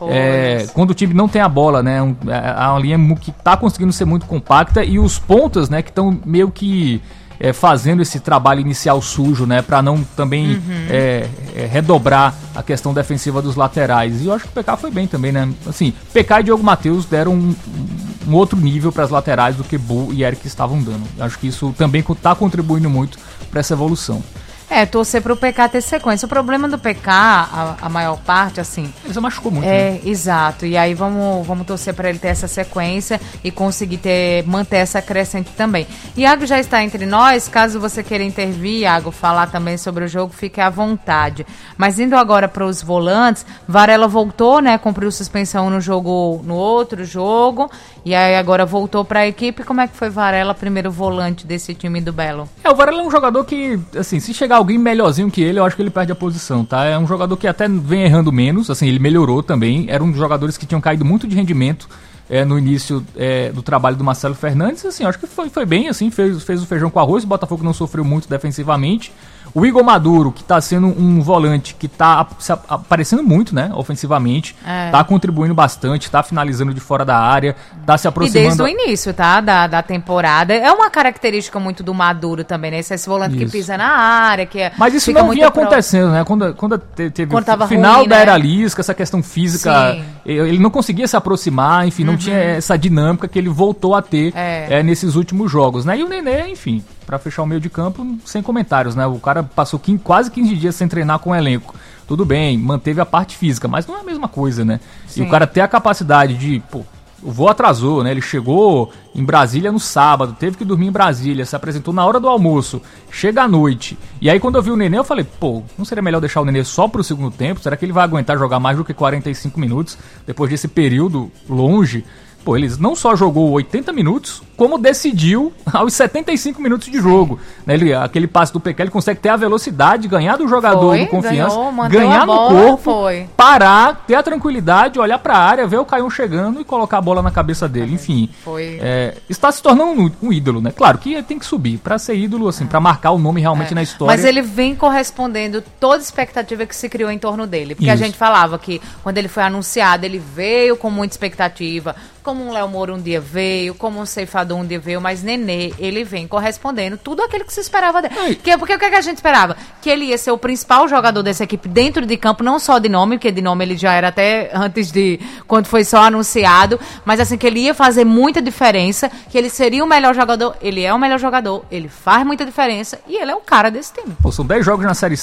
É, quando o time não tem a bola, né? Um, é uma linha que tá conseguindo ser muito compacta e os pontas, né, que estão meio que É, fazendo esse trabalho inicial sujo, né, para não também uhum. é, é, redobrar a questão defensiva dos laterais. E eu acho que o P K foi bem também, né? Assim, P K e Diogo Matheus deram um, um outro nível para as laterais do que Bu e Eric estavam dando. Eu acho que isso também está contribuindo muito para essa evolução. É, torcer pro P K ter sequência. O problema do P K, a, a maior parte, assim... Ele se machucou muito, É, né? Exato. E aí vamos, vamos torcer para ele ter essa sequência e conseguir ter, manter essa crescente também. Iago já está entre nós. Caso você queira intervir, Iago, falar também sobre o jogo, fique à vontade. Mas indo agora para os volantes, Varela voltou, né? Cumpriu suspensão no jogo, no outro jogo. E aí agora voltou para a equipe. Como é que foi Varela, primeiro volante desse time do Belo? É, o Varela é um jogador que, assim, se chegar alguém melhorzinho que ele, eu acho que ele perde a posição, tá? É um jogador que até vem errando menos, assim, ele melhorou também. Era um dos jogadores que tinham caído muito de rendimento é, no início é, do trabalho do Marcelo Fernandes. Assim, eu acho que foi, foi bem, assim, fez, fez o feijão com arroz. O Botafogo não sofreu muito defensivamente. O Igor Maduro, que tá sendo um volante que tá aparecendo muito, né, ofensivamente, é. tá contribuindo bastante, tá finalizando de fora da área, tá se aproximando... E desde o início, tá, da, da temporada. É uma característica muito do Maduro também, né, esse, esse volante isso. que pisa na área, que é... Mas isso não vinha acontecendo, né, quando, quando teve quando o final ruim, da né? Era Lisca, essa questão física, Sim. ele não conseguia se aproximar, enfim, não uhum. tinha essa dinâmica que ele voltou a ter é. É, nesses últimos jogos, né, e o Nenê, enfim... Pra fechar o meio de campo, sem comentários, né? O cara passou quinze, quase quinze dias sem treinar com o elenco. Tudo bem, manteve a parte física, mas não é a mesma coisa, né? Sim. E o cara ter a capacidade de... Pô, o voo atrasou, né? Ele chegou em Brasília no sábado, teve que dormir em Brasília, se apresentou na hora do almoço, chega à noite. E aí quando eu vi o Nenê, eu falei, pô, não seria melhor deixar o Nenê só pro segundo tempo? Será que ele vai aguentar jogar mais do que quarenta e cinco minutos depois desse período longe? Pô, ele não só jogou oitenta minutos, como decidiu aos setenta e cinco minutos de jogo. Né, ele, aquele passe do P K, ele consegue ter a velocidade, ganhar do jogador foi, do Confiança, ganhou, ganhar no bola, corpo, foi. parar, ter a tranquilidade, olhar pra área, ver o Caião chegando e colocar a bola na cabeça dele. Enfim, foi. É, está se tornando um, um ídolo, né? Claro que tem que subir pra ser ídolo, assim, é. pra marcar o nome realmente é. na história. Mas ele vem correspondendo toda a expectativa que se criou em torno dele. Porque Isso. a gente falava que quando ele foi anunciado, ele veio com muita expectativa, como um Léo Moura um dia veio, como um Ceifador um dia veio, mas Nenê, ele vem correspondendo tudo aquilo que se esperava dele. Que, porque o que, é que a gente esperava? Que ele ia ser o principal jogador dessa equipe dentro de campo, não só de nome, porque de nome ele já era até antes de, quando foi só anunciado, mas assim, que ele ia fazer muita diferença, que ele seria o melhor jogador, ele é o melhor jogador, ele faz muita diferença e ele é o cara desse time. Pô, são dez jogos na Série C,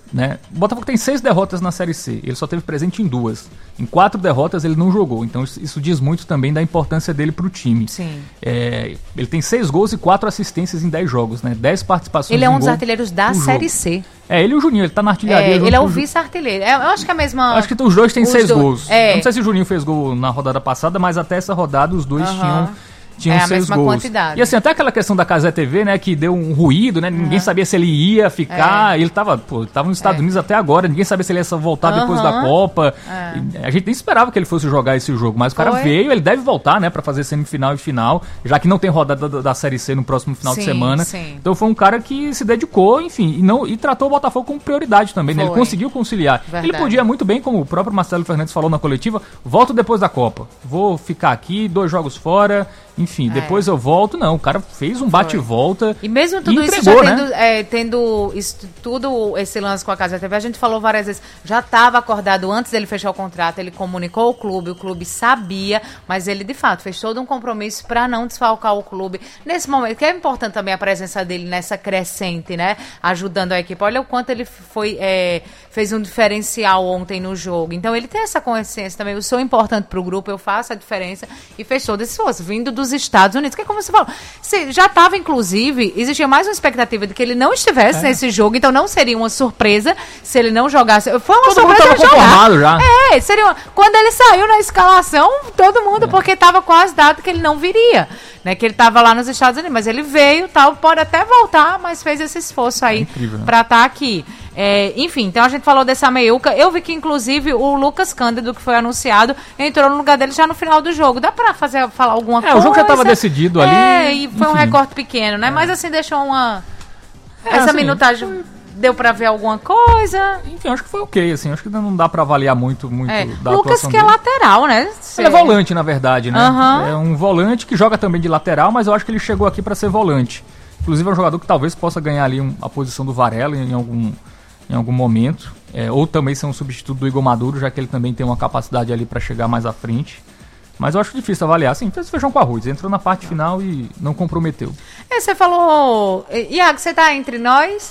né? O Botafogo tem seis derrotas na Série C, ele só teve presente em duas. Em quatro derrotas ele não jogou, então isso, isso diz muito também da importância dele pro time. Sim. É, ele tem seis gols e quatro assistências em dez jogos, né? dez participações. Ele é um em dos gol artilheiros da Série C. É, ele e o Juninho, ele tá na artilharia. É, ele é o vice-artilheiro. É, eu acho que é a mesma... Acho que os dois têm os seis dois. gols. É. Eu não sei se o Juninho fez gol na rodada passada, mas até essa rodada os dois uhum. tinham... Tinham é a seis mesma gols. quantidade. E assim, até aquela questão da Cazé T V, né, que deu um ruído, né, ninguém uhum. sabia se ele ia ficar, é. ele tava, pô, ele tava nos Estados é. Unidos até agora, ninguém sabia se ele ia voltar uhum. depois da Copa, é. a gente nem esperava que ele fosse jogar esse jogo, mas o cara Foi. veio, ele deve voltar, né, pra fazer semifinal e final, já que não tem rodada da, da Série C no próximo final sim, de semana, sim. então foi um cara que se dedicou, enfim, e, não, e tratou o Botafogo como prioridade também, né, ele conseguiu conciliar. Verdade. Ele podia muito bem, como o próprio Marcelo Fernandes falou na coletiva, volto depois da Copa, vou ficar aqui, dois jogos fora, enfim, é. depois eu volto, não, o cara fez um bate e volta. E mesmo tudo e entregou, isso já tendo, né? é, tendo isso, tudo esse lance com a Cazé T V, a gente falou várias vezes, já estava acordado antes dele fechar o contrato, ele comunicou o clube, o clube sabia, mas ele de fato fez todo um compromisso para não desfalcar o clube nesse momento, que é importante também a presença dele nessa crescente, né, ajudando a equipe. Olha o quanto ele foi, é, fez um diferencial ontem no jogo, então ele tem essa consciência também, eu sou importante para o grupo, eu faço a diferença, e fez todo esse esforço, vindo dos Estados Unidos, que é como você falou, se já estava, inclusive, existia mais uma expectativa de que ele não estivesse é. nesse jogo, então não seria uma surpresa se ele não jogasse. Foi uma todo surpresa mundo conformado já. É, seria uma... Quando ele saiu na escalação, todo mundo, é. porque estava quase dado que ele não viria, né, que ele estava lá nos Estados Unidos, mas ele veio, tal, pode até voltar, mas fez esse esforço aí é para estar tá aqui. É, enfim, então a gente falou dessa meiuca. Eu vi que, inclusive, o Lucas Cândido, que foi anunciado, entrou no lugar dele já no final do jogo. Dá pra fazer, falar alguma é, coisa? É, o jogo já estava decidido ali. É, e foi enfim. um recorte pequeno, né? É. Mas assim, deixou uma... É, Essa assim, minutagem... Foi... Deu pra ver alguma coisa? Enfim, acho que foi ok, assim. Acho que não dá pra avaliar muito, muito é. da Lucas atuação que dele. é lateral, né? Ele é volante, na verdade, né? Uhum. É um volante que joga também de lateral, mas eu acho que ele chegou aqui pra ser volante. Inclusive é um jogador que talvez possa ganhar ali um, a posição do Varela em algum... em algum momento, é, ou também ser um substituto do Igor Maduro, já que ele também tem uma capacidade ali para chegar mais à frente. Mas eu acho difícil avaliar. Assim, fez feijão com arroz, entrou na parte final e não comprometeu. É, você falou... Iago, você tá entre nós?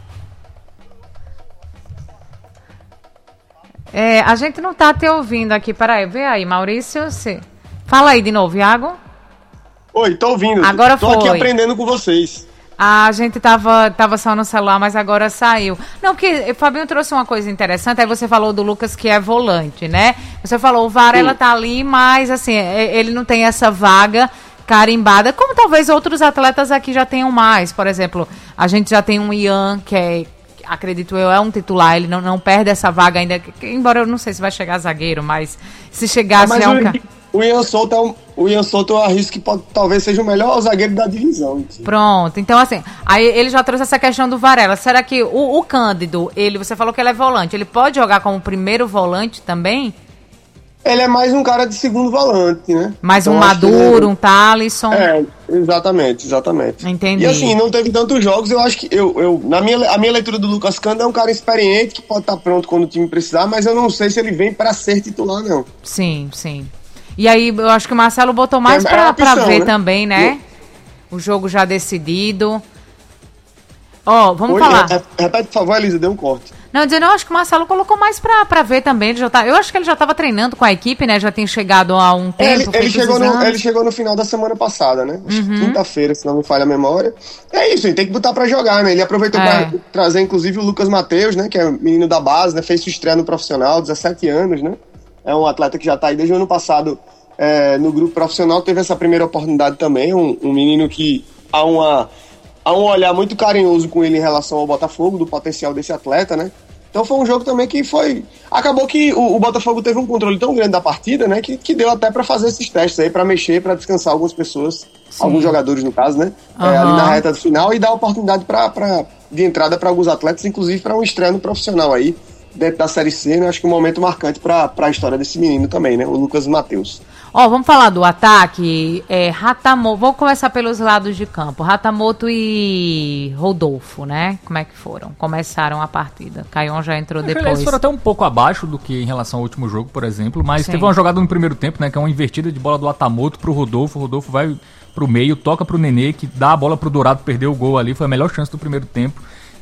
É, a gente não tá te ouvindo aqui. Peraí, vê aí, Maurício. Você... Fala aí de novo, Iago. Oi, tô ouvindo. Agora tô foi. aqui aprendendo com vocês. A gente tava, tava só no celular, mas agora saiu. Não, porque o Fabinho trouxe uma coisa interessante, aí você falou do Lucas que é volante, né? Você falou, o Varela tá ali, mas assim, ele não tem essa vaga carimbada, como talvez outros atletas aqui já tenham mais. Por exemplo, a gente já tem um Ian, que é, acredito eu, é um titular, ele não, não perde essa vaga ainda, embora eu não sei se vai chegar zagueiro, mas se chegasse... Mas é um o, ca... o Ian Souto é um... O Ian Souto, eu arrisco que pode, talvez seja o melhor zagueiro da divisão. Assim. Pronto, então assim, aí ele já trouxe essa questão do Varela. Será que o, o Cândido, ele, você falou que ele é volante, ele pode jogar como primeiro volante também? Ele é mais um cara de segundo volante, né? Mais então, um Maduro, é... um Thalisson. É, exatamente, exatamente. Entendi. E assim, não teve tantos jogos, eu acho que, eu, eu, na minha, a minha leitura do Lucas Cândido é um cara experiente, que pode estar pronto quando o time precisar, mas eu não sei se ele vem para ser titular, não. Sim, sim. E aí, eu acho que o Marcelo botou mais é, pra, é opção, pra ver né? também, né? Eu... O jogo já decidido. Ó, oh, vamos Oi, falar. Repete, por favor, Elisa, deu um corte. Não, dizendo, eu acho que o Marcelo colocou mais pra, pra ver também. Ele já tá, eu acho que ele já tava treinando com a equipe, né? Já tem chegado há um tempo. É, ele, ele, chegou no, ele chegou no final da semana passada, né? Acho uhum. quinta-feira, se não me falha a memória. É isso, ele tem que botar pra jogar, né? Ele aproveitou é. pra trazer, inclusive, o Lucas Matheus, né? Que é menino da base, né? Fez sua estreia no profissional, dezessete anos, né? É um atleta que já tá aí desde o ano passado é, no grupo profissional. Teve essa primeira oportunidade também. Um, um menino que há, uma, há um olhar muito carinhoso com ele em relação ao Botafogo, do potencial desse atleta, né? Então foi um jogo também que foi... Acabou que o, o Botafogo teve um controle tão grande da partida, né? Que, que deu até pra fazer esses testes aí, pra mexer, pra descansar algumas pessoas, Sim. alguns jogadores no caso, né? Uhum. É, ali na reta do final e dar oportunidade pra, pra, de entrada para alguns atletas, inclusive para um estreia no profissional aí, dentro da Série C, né? Acho que um momento marcante para a história desse menino também, né? O Lucas Matheus. Ó, oh, vamos falar do ataque. É, Ratamoto, vamos começar pelos lados de campo. Ratamoto e Rodolfo, né? Como é que foram? Começaram a partida. Caion já entrou depois. Eles foram até um pouco abaixo do que em relação ao último jogo, por exemplo, mas Sim. teve uma jogada no primeiro tempo, né? Que é uma invertida de bola do Ratamoto pro Rodolfo. O Rodolfo vai pro meio, toca pro Nenê, que dá a bola pro Dourado, perdeu o gol ali, foi a melhor chance do primeiro tempo.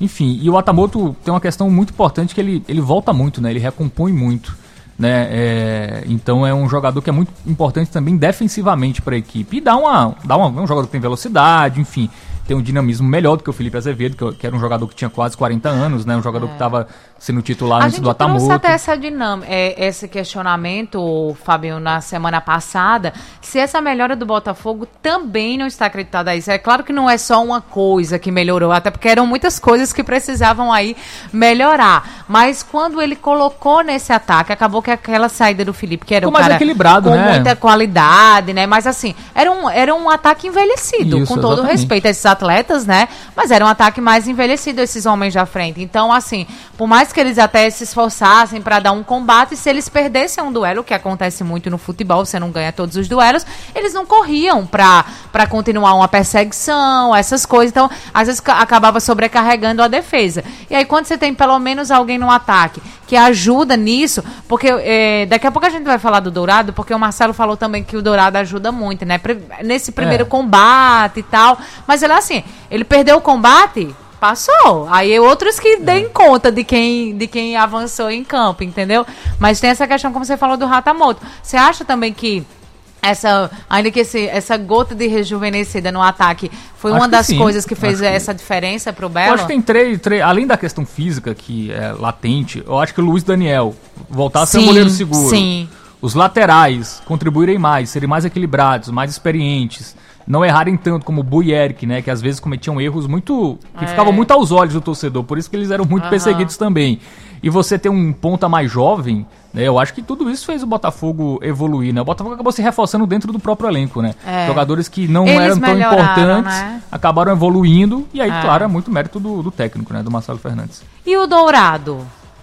Enfim, e o Atamoto tem uma questão muito importante que ele, ele volta muito, né? Ele recompõe muito, né? É, então é um jogador que é muito importante também defensivamente para a equipe. E dá uma, dá uma, é um jogador que tem velocidade, enfim, tem um dinamismo melhor do que o Felipe Azevedo, que, que era um jogador que tinha quase quarenta anos, né? Um jogador é. que estava sendo titular a antes do Atamoto. A gente trouxe até essa dinâmica, é, esse questionamento, Fabinho, na semana passada, se essa melhora do Botafogo também não está acreditada a isso. É claro que não é só uma coisa que melhorou, até porque eram muitas coisas que precisavam aí melhorar. Mas quando ele colocou nesse ataque, acabou que aquela saída do Felipe, que era um cara equilibrado, com né? muita qualidade, né? Mas assim, era um, era um ataque envelhecido, isso, com todo exatamente. respeito a esses atletas, né? Mas era um ataque mais envelhecido, esses homens da frente. Então, assim, por mais que eles até se esforçassem para dar um combate, se eles perdessem um duelo, que acontece muito no futebol, você não ganha todos os duelos, eles não corriam para para continuar uma perseguição, essas coisas. Então, às vezes acabava sobrecarregando a defesa. E aí, quando você tem pelo menos alguém no ataque que ajuda nisso, porque é, daqui a pouco a gente vai falar do Dourado, porque o Marcelo falou também que o Dourado ajuda muito, né? Nesse primeiro é. combate e tal. Mas ele assim, ele perdeu o combate, passou. Aí outros que deem conta de quem, de quem avançou em campo, entendeu? Mas tem essa questão, como você falou, do Ratamoto. Você acha também que essa, ainda que esse, essa gota de rejuvenescida no ataque foi acho uma das sim. coisas que fez acho essa que... diferença pro Belo? Eu acho que tem três, três, além da questão física, que é latente, eu acho que o Luiz Daniel voltar a ser um goleiro seguro. Sim. Os laterais contribuírem mais, serem mais equilibrados, mais experientes, não errarem tanto como o Buieric, né, que às vezes cometiam erros muito que é. ficavam muito aos olhos do torcedor, por isso que eles eram muito uhum. perseguidos também. E você ter um ponta mais jovem, né, eu acho que tudo isso fez o Botafogo evoluir, né? O Botafogo acabou se reforçando dentro do próprio elenco, né? É. Jogadores que não eles eram tão importantes, né? acabaram evoluindo, e aí, é. claro, é muito mérito do, do técnico, né, do Marcelo Fernandes. E o Dourado?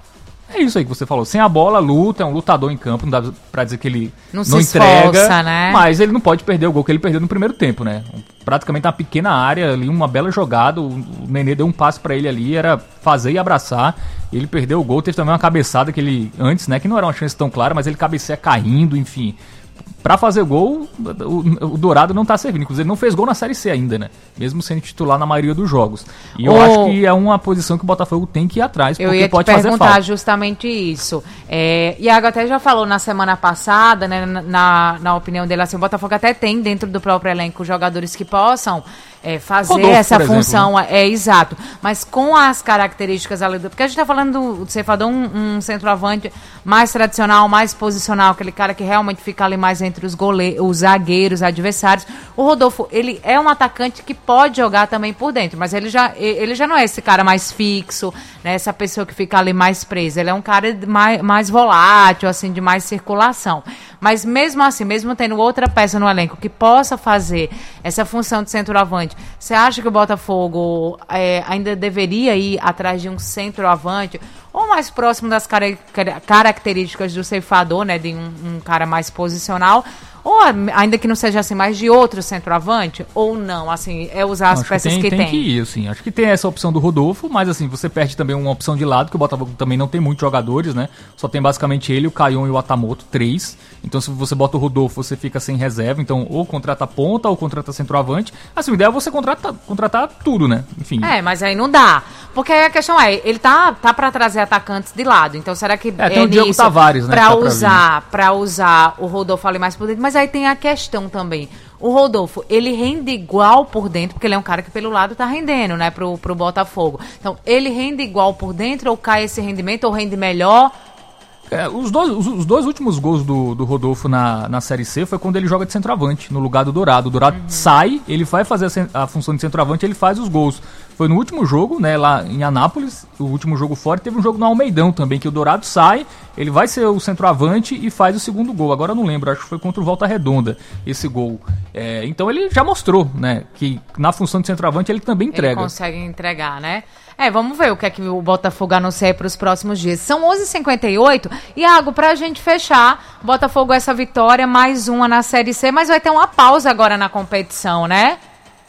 É isso aí que você falou. Sem a bola, luta, é um lutador em campo. Não dá pra dizer que ele não, não se entrega. Esforça, né? Mas ele não pode perder o gol que ele perdeu no primeiro tempo, né? Praticamente uma pequena área ali, uma bela jogada. O Nenê deu um passe pra ele ali, era fazer e abraçar. Ele perdeu o gol. Teve também uma cabeçada que ele, antes, né? Que não era uma chance tão clara, mas ele cabeceia caindo, enfim. Pra fazer gol, o, o Dourado não tá servindo. Inclusive, ele não fez gol na Série C ainda, né? Mesmo sendo titular na maioria dos jogos. E eu oh, acho que é uma posição que o Botafogo tem que ir atrás, porque eu ia pode te fazer falta. perguntar justamente isso. É, Iago até já falou na semana passada, né, na, na opinião dele, assim, o Botafogo até tem dentro do próprio elenco jogadores que possam é, fazer Rodolfo, essa função, exemplo, né? é exato, mas com as características ali, do, porque a gente está falando do Ceifador, um, um centroavante mais tradicional, mais posicional, aquele cara que realmente fica ali mais entre os goleiros, os zagueiros, adversários. O Rodolfo, ele é um atacante que pode jogar também por dentro, mas ele já, ele já não é esse cara mais fixo, né, essa pessoa que fica ali mais presa, ele é um cara mais, mais volátil, assim, de mais circulação. Mas mesmo assim, mesmo tendo outra peça no elenco que possa fazer essa função de centroavante, você acha que o Botafogo é, ainda deveria ir atrás de um centroavante ou mais próximo das car- características do ceifador, né, de um, um cara mais posicional, ou ainda que não seja assim, mais de outro centroavante, ou não, assim, é usar as acho peças que tem. que tem tem. que ir, assim, acho que tem essa opção do Rodolfo, mas assim, você perde também uma opção de lado, que o Botafogo também não tem muitos jogadores, né, só tem basicamente ele, o Caion e o Atamoto, três, então se você bota o Rodolfo, você fica sem reserva, então ou contrata ponta, ou contrata centroavante, assim, o ideal é você contratar, contratar tudo, né, enfim. É, mas aí não dá, porque aí a questão é, ele tá, tá pra trazer atacantes de lado, então será que é, é tem o Diego Tavares, né, pra tá usar, pra, pra usar o Rodolfo ali mais por dentro, mas aí tem a questão também. O Rodolfo, ele rende igual por dentro, porque ele é um cara que pelo lado tá rendendo, né, pro, pro Botafogo. Então, ele rende igual por dentro ou cai esse rendimento ou rende melhor? É, os, dois, os, os dois últimos gols do, do Rodolfo na, na Série C foi quando ele joga de centroavante, no lugar do Dourado. O Dourado uhum. sai, ele vai fazer a, a função de centroavante, ele faz os gols. Foi no último jogo, né, lá em Anápolis, o último jogo fora, teve um jogo no Almeidão também, que o Dourado sai, ele vai ser o centroavante e faz o segundo gol. Agora eu não lembro, acho que foi contra o Volta Redonda esse gol. É, então ele já mostrou, né, que na função de centroavante ele também entrega. Ele consegue entregar, né? É, vamos ver o que é que o Botafogo anuncia para os próximos dias. São onze e cinquenta e oito. Iago, pra gente fechar, Botafogo essa vitória, mais uma na Série C, mas vai ter uma pausa agora na competição, né?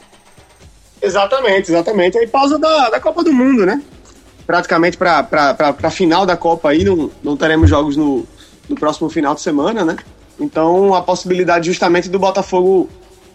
Exatamente, exatamente. Aí pausa da, da Copa do Mundo, né? Praticamente para a final da Copa aí, não, não teremos jogos no, no próximo final de semana, né? Então a possibilidade justamente do Botafogo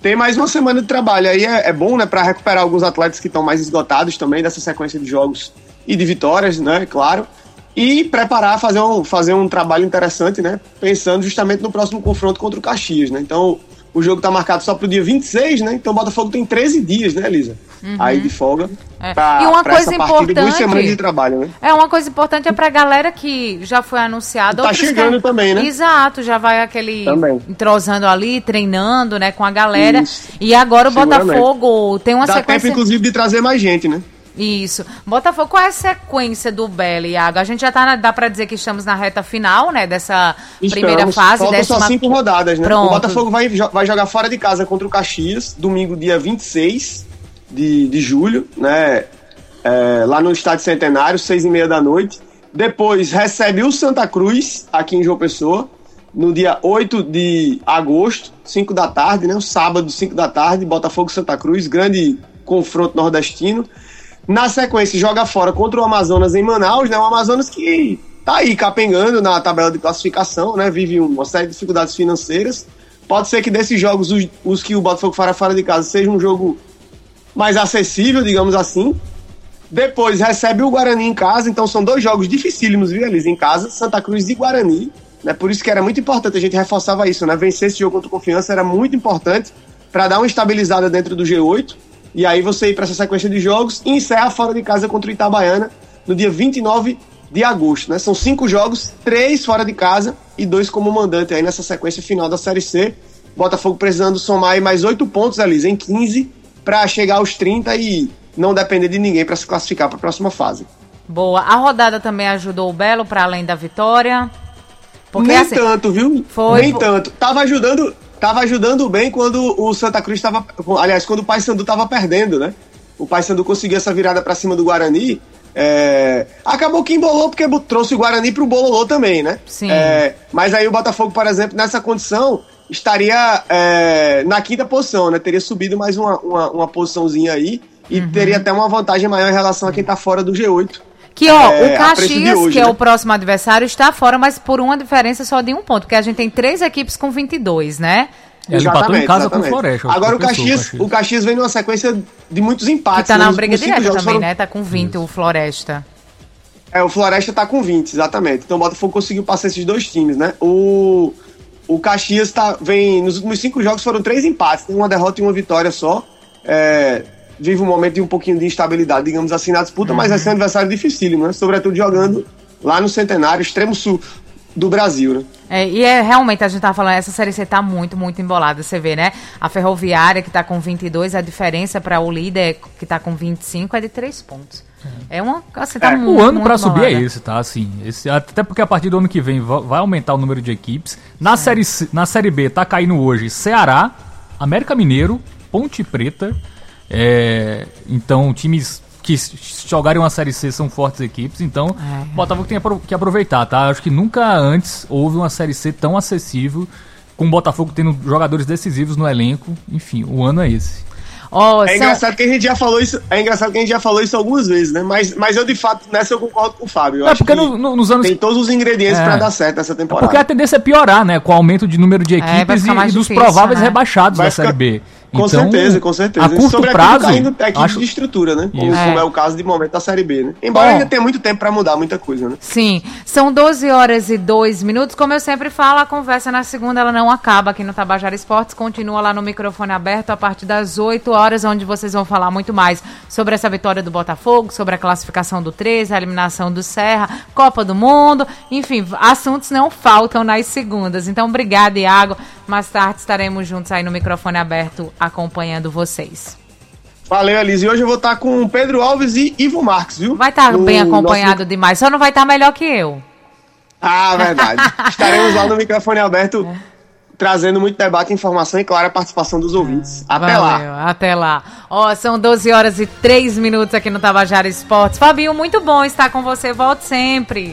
tem mais uma semana de trabalho. Aí é, é bom, né, para recuperar alguns atletas que estão mais esgotados também dessa sequência de jogos e de vitórias, né, claro. E preparar, fazer um, fazer um trabalho interessante, né, pensando justamente no próximo confronto contra o Caxias, né. Então, o jogo está marcado só para o dia vinte e seis, né, então o Botafogo tem treze dias, né, Elisa? Uhum. Aí de folga. É. Pra, e uma pra coisa essa partida, importante. duas semanas de trabalho, né? É, uma coisa importante é pra galera que já foi anunciado. Tá chegando que... também, né? Exato, já vai aquele também. entrosando ali, treinando, né, com a galera. Isso. E agora o Botafogo tem uma Dá sequência. Tempo, inclusive, de trazer mais gente, né? Isso. Botafogo, qual é a sequência do Belo, Iago? A gente já tá, na, dá pra dizer que estamos na reta final, né, dessa estamos. primeira fase. Faltam décima... só cinco rodadas, né? Pronto. O Botafogo vai, vai jogar fora de casa contra o Caxias, domingo, dia vinte e seis de, de julho, né? É, lá no Estádio Centenário, seis e meia da noite. Depois recebe o Santa Cruz, aqui em João Pessoa, no dia oito de agosto, cinco da tarde, né? O sábado, cinco da tarde, Botafogo Santa Cruz, grande confronto nordestino. Na sequência, joga fora contra o Amazonas em Manaus, né? O Amazonas que tá aí capengando na tabela de classificação, né? Vive uma série de dificuldades financeiras. Pode ser que desses jogos, os, os que o Botafogo fará fora de casa, seja um jogo mais acessível, digamos assim. Depois recebe o Guarani em casa, então são dois jogos dificílimos, viu, Elisa? Em casa, Santa Cruz e Guarani, né? Por isso que era muito importante, a gente reforçava isso, né? Vencer esse jogo contra o Confiança era muito importante para dar uma estabilizada dentro do G oito. E aí você ir para essa sequência de jogos e encerra fora de casa contra o Itabaiana no dia vinte e nove de agosto, né? São cinco jogos, três fora de casa e dois como mandante aí nessa sequência final da Série C. Botafogo precisando somar aí mais oito pontos, Elisa, em quinze, para chegar aos trinta e não depender de ninguém para se classificar para a próxima fase. Boa. A rodada também ajudou o Belo para além da vitória? Porque, Nem assim, tanto, viu? Foi, Nem foi... tanto. Tava ajudando... Tava ajudando bem quando o Santa Cruz estava... Aliás, quando o Paysandu estava perdendo, né? O Paysandu conseguiu essa virada para cima do Guarani. É... Acabou que embolou porque trouxe o Guarani pro bololô também, né? Sim. É... Mas aí o Botafogo, por exemplo, nessa condição, estaria é... na quinta posição, né? Teria subido mais uma, uma, uma posiçãozinha aí e uhum. teria até uma vantagem maior em relação a quem tá fora do G oito. Que, ó, é, o hoje, Caxias, que né? é o próximo adversário, está fora, mas por uma diferença só de um ponto, porque a gente tem três equipes com vinte e dois, né? Ele empatou em casa exatamente. com o Floresta. Agora o Caxias, o Caxias, o Caxias vem numa sequência de muitos empates. Que tá na briga direta também, foram... né? Tá com vinte, Isso. o Floresta. É, o Floresta tá com vinte, exatamente. Então o Botafogo conseguiu passar esses dois times, né? O, o Caxias tá, vem... Nos últimos cinco jogos foram três empates, tem uma derrota e uma vitória só. É... Vive um momento de um pouquinho de instabilidade, digamos assim, na disputa, uhum. mas vai ser um adversário dificílimo, né? Sobretudo jogando lá no Centenário, extremo sul do Brasil, né? É, e é realmente, a gente tá falando, essa Série C tá muito, muito embolada, você vê, né? A Ferroviária, que tá com vinte e dois, a diferença para o líder, que tá com vinte e cinco, é de três pontos. É uma, assim, tá é, muito, o ano para subir embolada. é esse, tá? Assim, esse, até porque a partir do ano que vem vai aumentar o número de equipes. Na, série, C, na Série B tá caindo hoje Ceará, América Mineiro, Ponte Preta. É, então, times que jogarem uma Série C são fortes equipes, então é. o Botafogo tem que aproveitar, tá? Acho que nunca antes houve uma Série C tão acessível, com o Botafogo tendo jogadores decisivos no elenco. Enfim, o ano é esse. Oh, é são... engraçado que a gente já falou isso, é engraçado que a gente já falou isso algumas vezes, né? Mas, mas eu de fato nessa eu concordo com o Fábio. Eu é acho porque que no, no, nos anos tem todos os ingredientes é. para dar certo essa temporada. É porque a tendência é piorar, né? Com o aumento de número de equipes é, e, e dos difícil, prováveis né? rebaixados vai da ficar... Série B. Com então, certeza, com certeza. A curto Sobre prazo, caindo equipes acho... de estrutura, né? Como é. como é o caso de momento da Série B, né? Embora Bom, ainda tenha muito tempo para mudar muita coisa, né? Sim, são doze horas e dois minutos. Como eu sempre falo, a conversa na segunda ela não acaba aqui no Tabajara Esportes. Continua lá no microfone aberto a partir das oito horas, onde vocês vão falar muito mais sobre essa vitória do Botafogo, sobre a classificação do treze, a eliminação do Serra, Copa do Mundo. Enfim, assuntos não faltam nas segundas. Então, obrigada, Iago. Mais tarde estaremos juntos aí no microfone aberto acompanhando vocês. Valeu, Elise. E hoje eu vou estar com Pedro Alves e Ivo Marques, viu? Vai estar no bem acompanhado nosso... demais, só não vai estar melhor que eu. Ah, verdade. Estaremos lá no microfone aberto, é. trazendo muito debate, informação e, claro, a participação dos ouvintes. Até Valeu, lá. Até lá. Ó, oh, são doze horas e três minutos aqui no Tabajara Esportes. Fabinho, muito bom estar com você. Volte sempre.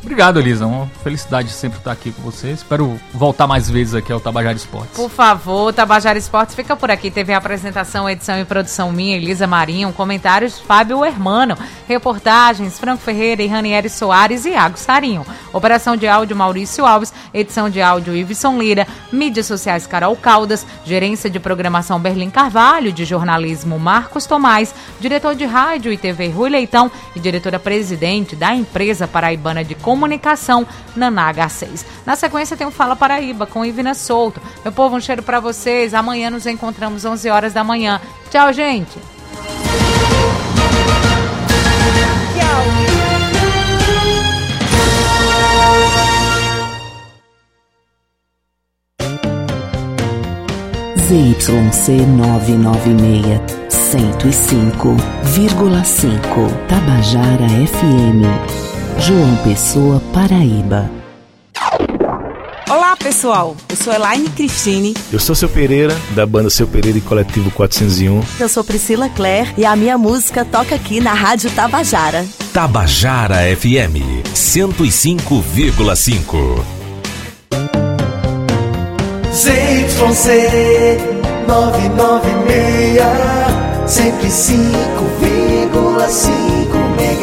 Obrigado, Elisa. Uma felicidade sempre estar aqui com você. Espero voltar mais vezes aqui ao Tabajara Esportes. Por favor, Tabajara Esportes fica por aqui. Teve a apresentação, edição e produção minha, Elisa Marinho, comentários Fábio Hermano, reportagens Franco Ferreira e Ranieri Soares e Iago Sarinho. Operação de áudio Maurício Alves, edição de áudio Iveson Lira, mídias sociais Carol Caldas, gerência de programação Berlim Carvalho, de jornalismo Marcos Tomás, diretor de rádio e T V Rui Leitão e diretora-presidente da empresa paraibana de comunicação Naná H seis. Na sequência tem o Fala Paraíba com Ivina Souto. Meu povo, um cheiro pra vocês. Amanhã nos encontramos onze horas da manhã. Tchau, gente. Z Y C novecentos e noventa e seis, cento e cinco vírgula cinco Tabajara F M, João Pessoa, Paraíba. Olá, pessoal. Eu sou Elaine Cristine. Eu sou Seu Pereira, da banda Seu Pereira e Coletivo quatrocentos e um. Eu sou Priscila Clare e a minha música toca aqui na Rádio Tabajara. Tabajara F M, cento e cinco vírgula cinco. Z Y C novecentos e noventa e seis, cento e cinco vírgula cinco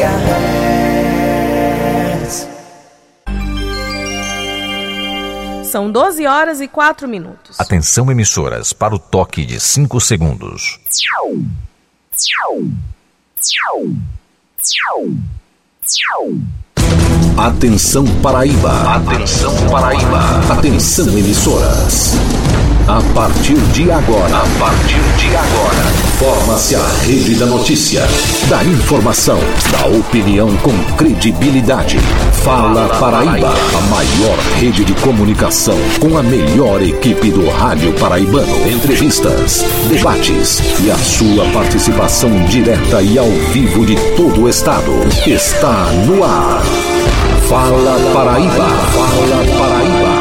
megahertz. São doze horas e quatro minutos. Atenção, emissoras, para o toque de cinco segundos. Atenção, Paraíba. Atenção, Paraíba. Atenção, emissoras. A partir de agora, a partir de agora, forma-se a rede da notícia, da informação, da opinião com credibilidade. Fala Paraíba, a maior rede de comunicação com a melhor equipe do rádio paraibano. Entrevistas, debates e a sua participação direta e ao vivo de todo o estado. Está no ar. Fala Paraíba, Fala Paraíba.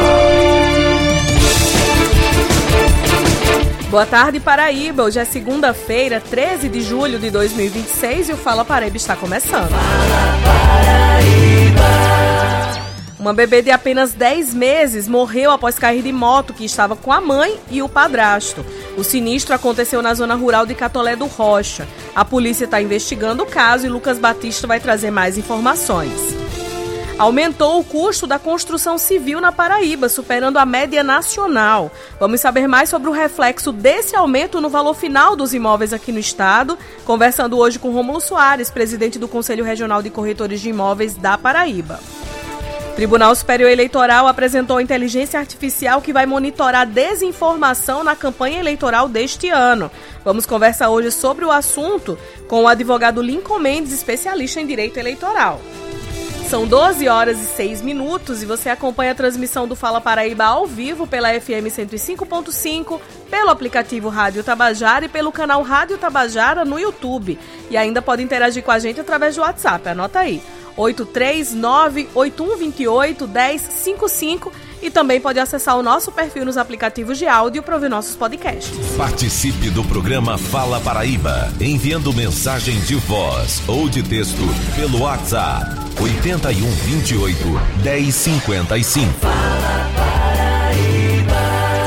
Boa tarde, Paraíba. Hoje é segunda-feira, treze de julho de dois mil e vinte e seis e o Fala Paraíba está começando. Fala Paraíba. Uma bebê de apenas dez meses morreu após cair de moto que estava com a mãe e o padrasto. O sinistro aconteceu na zona rural de Catolé do Rocha. A polícia está investigando o caso e Lucas Batista vai trazer mais informações. Aumentou o custo da construção civil na Paraíba, superando a média nacional. Vamos saber mais sobre o reflexo desse aumento no valor final dos imóveis aqui no estado, conversando hoje com Rômulo Soares, presidente do Conselho Regional de Corretores de Imóveis da Paraíba. Tribunal Superior Eleitoral apresentou a inteligência artificial que vai monitorar a desinformação na campanha eleitoral deste ano. Vamos conversar hoje sobre o assunto com o advogado Lincoln Mendes, especialista em direito eleitoral. São doze horas e seis minutos e você acompanha a transmissão do Fala Paraíba ao vivo pela F M cento e cinco ponto cinco, pelo aplicativo Rádio Tabajara e pelo canal Rádio Tabajara no YouTube. E ainda pode interagir com a gente através do WhatsApp, anota aí, oito três nove, oito um dois oito, um zero cinco cinco, e também pode acessar o nosso perfil nos aplicativos de áudio para ouvir nossos podcasts. Participe do programa Fala Paraíba, enviando mensagem de voz ou de texto pelo WhatsApp oito um dois oito, um zero cinco cinco. Fala Paraíba.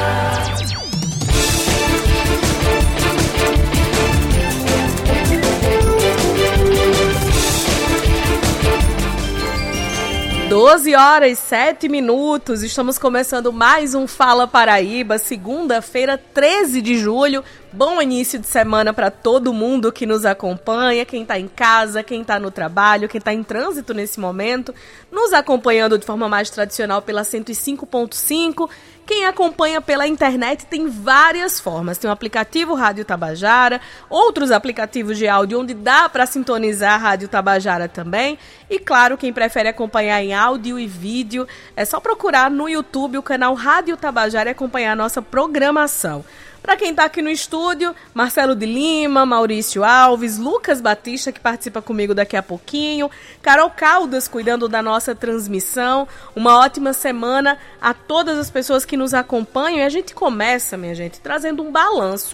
doze horas e sete minutos, estamos começando mais um Fala Paraíba, segunda-feira, treze de julho. Bom início de semana para todo mundo que nos acompanha, quem está em casa, quem está no trabalho, quem está em trânsito nesse momento, nos acompanhando de forma mais tradicional pela cento e cinco ponto cinco. Quem acompanha pela internet tem várias formas. Tem o aplicativo Rádio Tabajara, outros aplicativos de áudio onde dá para sintonizar a Rádio Tabajara também. E claro, quem prefere acompanhar em áudio e vídeo, é só procurar no YouTube o canal Rádio Tabajara e acompanhar a nossa programação. Para quem está aqui no estúdio, Marcelo de Lima, Maurício Alves, Lucas Batista, que participa comigo daqui a pouquinho, Carol Caldas, cuidando da nossa transmissão. Uma ótima semana a todas as pessoas que nos acompanham. E a gente começa, minha gente, trazendo um balanço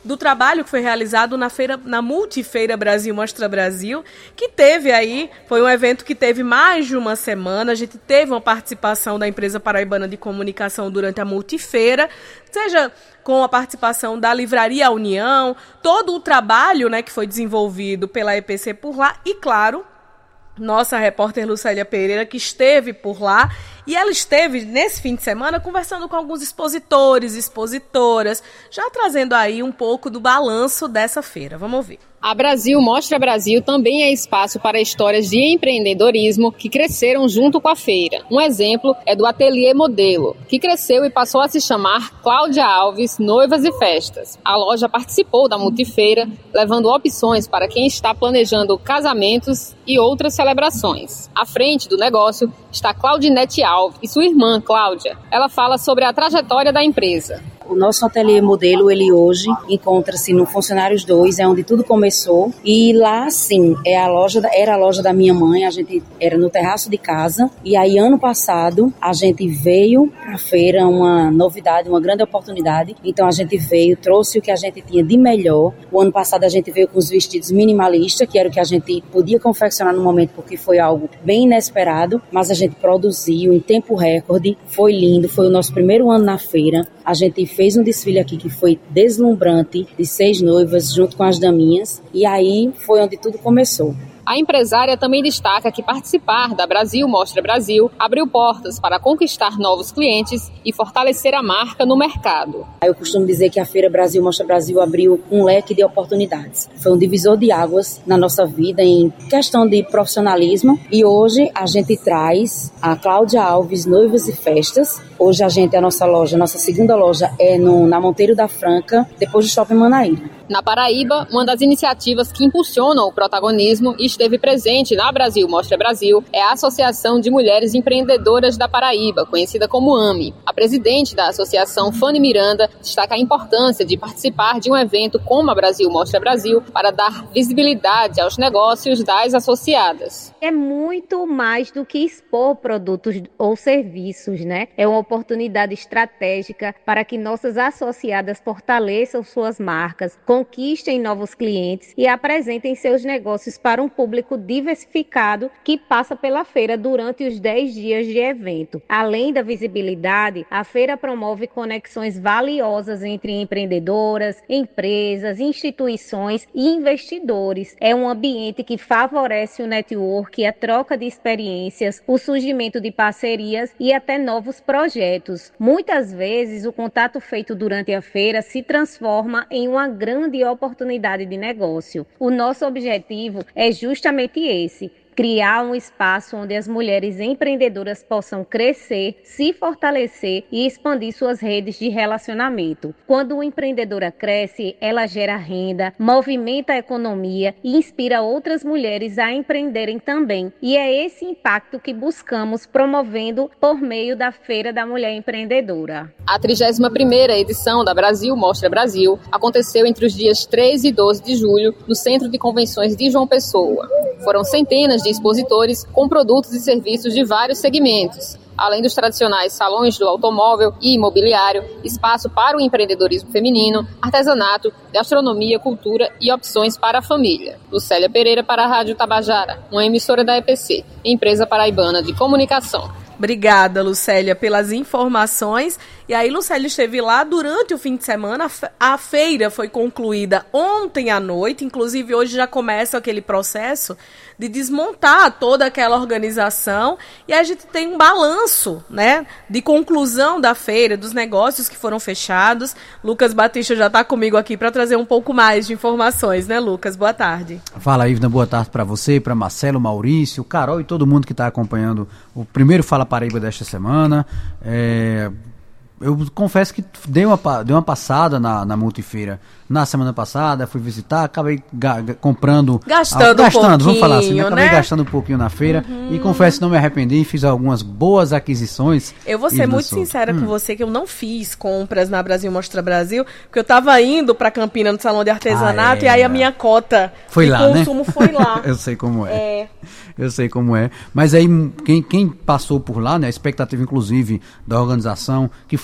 do trabalho que foi realizado na feira, na Multifeira Brasil Mostra Brasil, que teve aí, foi um evento que teve mais de uma semana. A gente teve uma participação da empresa paraibana de comunicação durante a Multifeira, seja com a participação da Livraria União, todo o trabalho, né, que foi desenvolvido pela E P C por lá e, claro, nossa repórter Lucélia Pereira, que esteve por lá, e ela esteve nesse fim de semana conversando com alguns expositores, expositoras, já trazendo aí um pouco do balanço dessa feira. Vamos ouvir. A Brasil Mostra Brasil também é espaço para histórias de empreendedorismo que cresceram junto com a feira. Um exemplo é do Ateliê Modelo, que cresceu e passou a se chamar Cláudia Alves Noivas e Festas. A loja participou da multifeira, levando opções para quem está planejando casamentos e outras celebrações. À frente do negócio está Claudinete Alves e sua irmã, Cláudia. Ela fala sobre a trajetória da empresa. O nosso ateliê modelo, ele hoje encontra-se no Funcionários dois, é onde tudo começou. E lá, sim, é a loja, era a loja da minha mãe, a gente era no terraço de casa. E aí, ano passado, a gente veio para a feira, uma novidade, uma grande oportunidade. Então, a gente veio, trouxe o que a gente tinha de melhor. O ano passado, a gente veio com os vestidos minimalistas, que era o que a gente podia confeccionar no momento, porque foi algo bem inesperado. Mas a gente produziu em tempo recorde, foi lindo, foi o nosso primeiro ano na feira. A gente fez um desfile aqui que foi deslumbrante, de seis noivas junto com as daminhas, e aí foi onde tudo começou. A empresária também destaca que participar da Brasil Mostra Brasil abriu portas para conquistar novos clientes e fortalecer a marca no mercado. Eu costumo dizer que a Feira Brasil Mostra Brasil abriu um leque de oportunidades. Foi um divisor de águas na nossa vida em questão de profissionalismo, e hoje a gente traz a Cláudia Alves Noivas e Festas. Hoje a gente, a nossa loja, nossa segunda loja é no, na Monteiro da Franca, depois do Shopping Manaíra. Na Paraíba, uma das iniciativas que impulsionam o protagonismo e esteve presente na Brasil Mostra Brasil é a Associação de Mulheres Empreendedoras da Paraíba, conhecida como AME. A presidente da associação, Fanny Miranda, destaca a importância de participar de um evento como a Brasil Mostra Brasil para dar visibilidade aos negócios das associadas. É muito mais do que expor produtos ou serviços, né? É uma oportunidade estratégica para que nossas associadas fortaleçam suas marcas, conquistem novos clientes e apresentem seus negócios para um público diversificado que passa pela feira durante os dez dias de evento. Além da visibilidade, a feira promove conexões valiosas entre empreendedoras, empresas, instituições e investidores. É um ambiente que favorece o network, a troca de experiências, o surgimento de parcerias e até novos projetos. Muitas vezes, o contato feito durante a feira se transforma em uma grande oportunidade de negócio. O nosso objetivo é justamente esse: criar um espaço onde as mulheres empreendedoras possam crescer, se fortalecer e expandir suas redes de relacionamento. Quando uma empreendedora cresce, ela gera renda, movimenta a economia e inspira outras mulheres a empreenderem também. E é esse impacto que buscamos promovendo por meio da Feira da Mulher Empreendedora. A trigésima primeira edição da Brasil Mostra Brasil aconteceu entre os dias treze e doze de julho no Centro de Convenções de João Pessoa. Foram centenas de expositores com produtos e serviços de vários segmentos, além dos tradicionais salões do automóvel e imobiliário, espaço para o empreendedorismo feminino, artesanato, gastronomia, cultura e opções para a família. Lucélia Pereira para a Rádio Tabajara, uma emissora da E P C, empresa paraibana de comunicação. Obrigada, Lucélia, pelas informações. E aí, Lucélia esteve lá durante o fim de semana. A feira foi concluída ontem à noite. Inclusive, hoje já começa aquele processo de desmontar toda aquela organização. E a gente tem um balanço, né, de conclusão da feira, dos negócios que foram fechados. Lucas Batista já está comigo aqui para trazer um pouco mais de informações, né, Lucas? Boa tarde. Fala, Ivna. Boa tarde para você, para Marcelo, Maurício, Carol e todo mundo que está acompanhando o primeiro Fala Paraíba desta semana. É... Eu confesso que dei uma, dei uma passada na, na multifeira na semana passada, fui visitar, acabei ga, ga, comprando... Gastando a, um pouquinho, vamos falar assim, né? Acabei né? gastando um pouquinho na feira uhum. E confesso que não me arrependi, fiz algumas boas aquisições. Eu vou ser muito sincera hum. com você que eu não fiz compras na Brasil Mostra Brasil, porque eu tava indo pra Campina no salão de artesanato ah, é, e aí a minha cota foi de lá, consumo né? foi lá. Eu sei como é. É. Eu sei como é. Mas aí quem, quem passou por lá, né, a expectativa inclusive da organização, que foi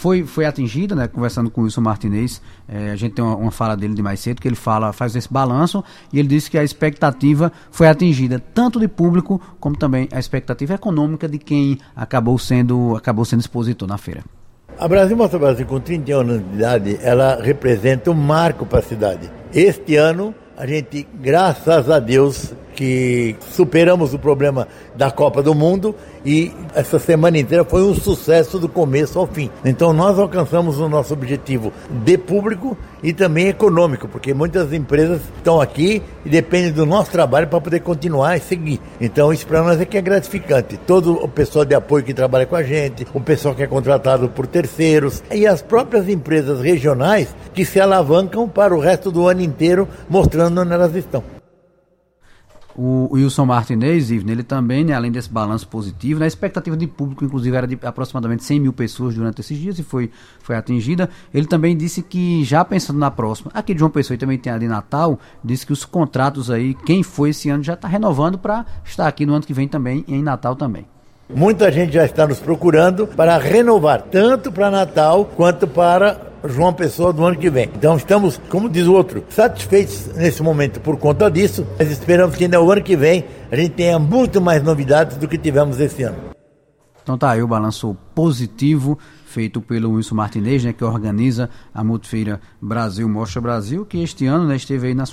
foi, foi atingida, né? Conversando com o Wilson Martinez, é, a gente tem uma, uma fala dele de mais cedo, que ele fala, faz esse balanço, e ele disse que a expectativa foi atingida, tanto de público, como também a expectativa econômica de quem acabou sendo, acabou sendo expositor na feira. A Brasil Mostra Brasil, com trinta e um anos de idade, ela representa um marco para a cidade. Este ano, a gente, graças a Deus, que superamos o problema da Copa do Mundo e essa semana inteira foi um sucesso do começo ao fim. Então nós alcançamos o nosso objetivo de público e também econômico, porque muitas empresas estão aqui e dependem do nosso trabalho para poder continuar e seguir. Então isso para nós é que é gratificante. Todo o pessoal de apoio que trabalha com a gente, o pessoal que é contratado por terceiros e as próprias empresas regionais que se alavancam para o resto do ano inteiro, mostrando onde elas estão. O Wilson Martinez, Ivne, ele também, né, além desse balanço positivo, né, a expectativa de público, inclusive, era de aproximadamente cem mil pessoas durante esses dias e foi, foi atingida. Ele também disse que, já pensando na próxima, aqui de João Pessoa e também tem a de Natal, disse que os contratos aí, quem foi esse ano já está renovando para estar aqui no ano que vem também, em Natal também. Muita gente já está nos procurando para renovar, tanto para Natal quanto para João Pessoa do ano que vem. Então estamos, como diz o outro, satisfeitos nesse momento por conta disso, mas esperamos que ainda o ano que vem a gente tenha muito mais novidades do que tivemos esse ano. Então tá aí o balanço positivo feito pelo Wilson Martinez, né, que organiza a Multifeira Brasil Mostra Brasil, que este ano, né, esteve aí nas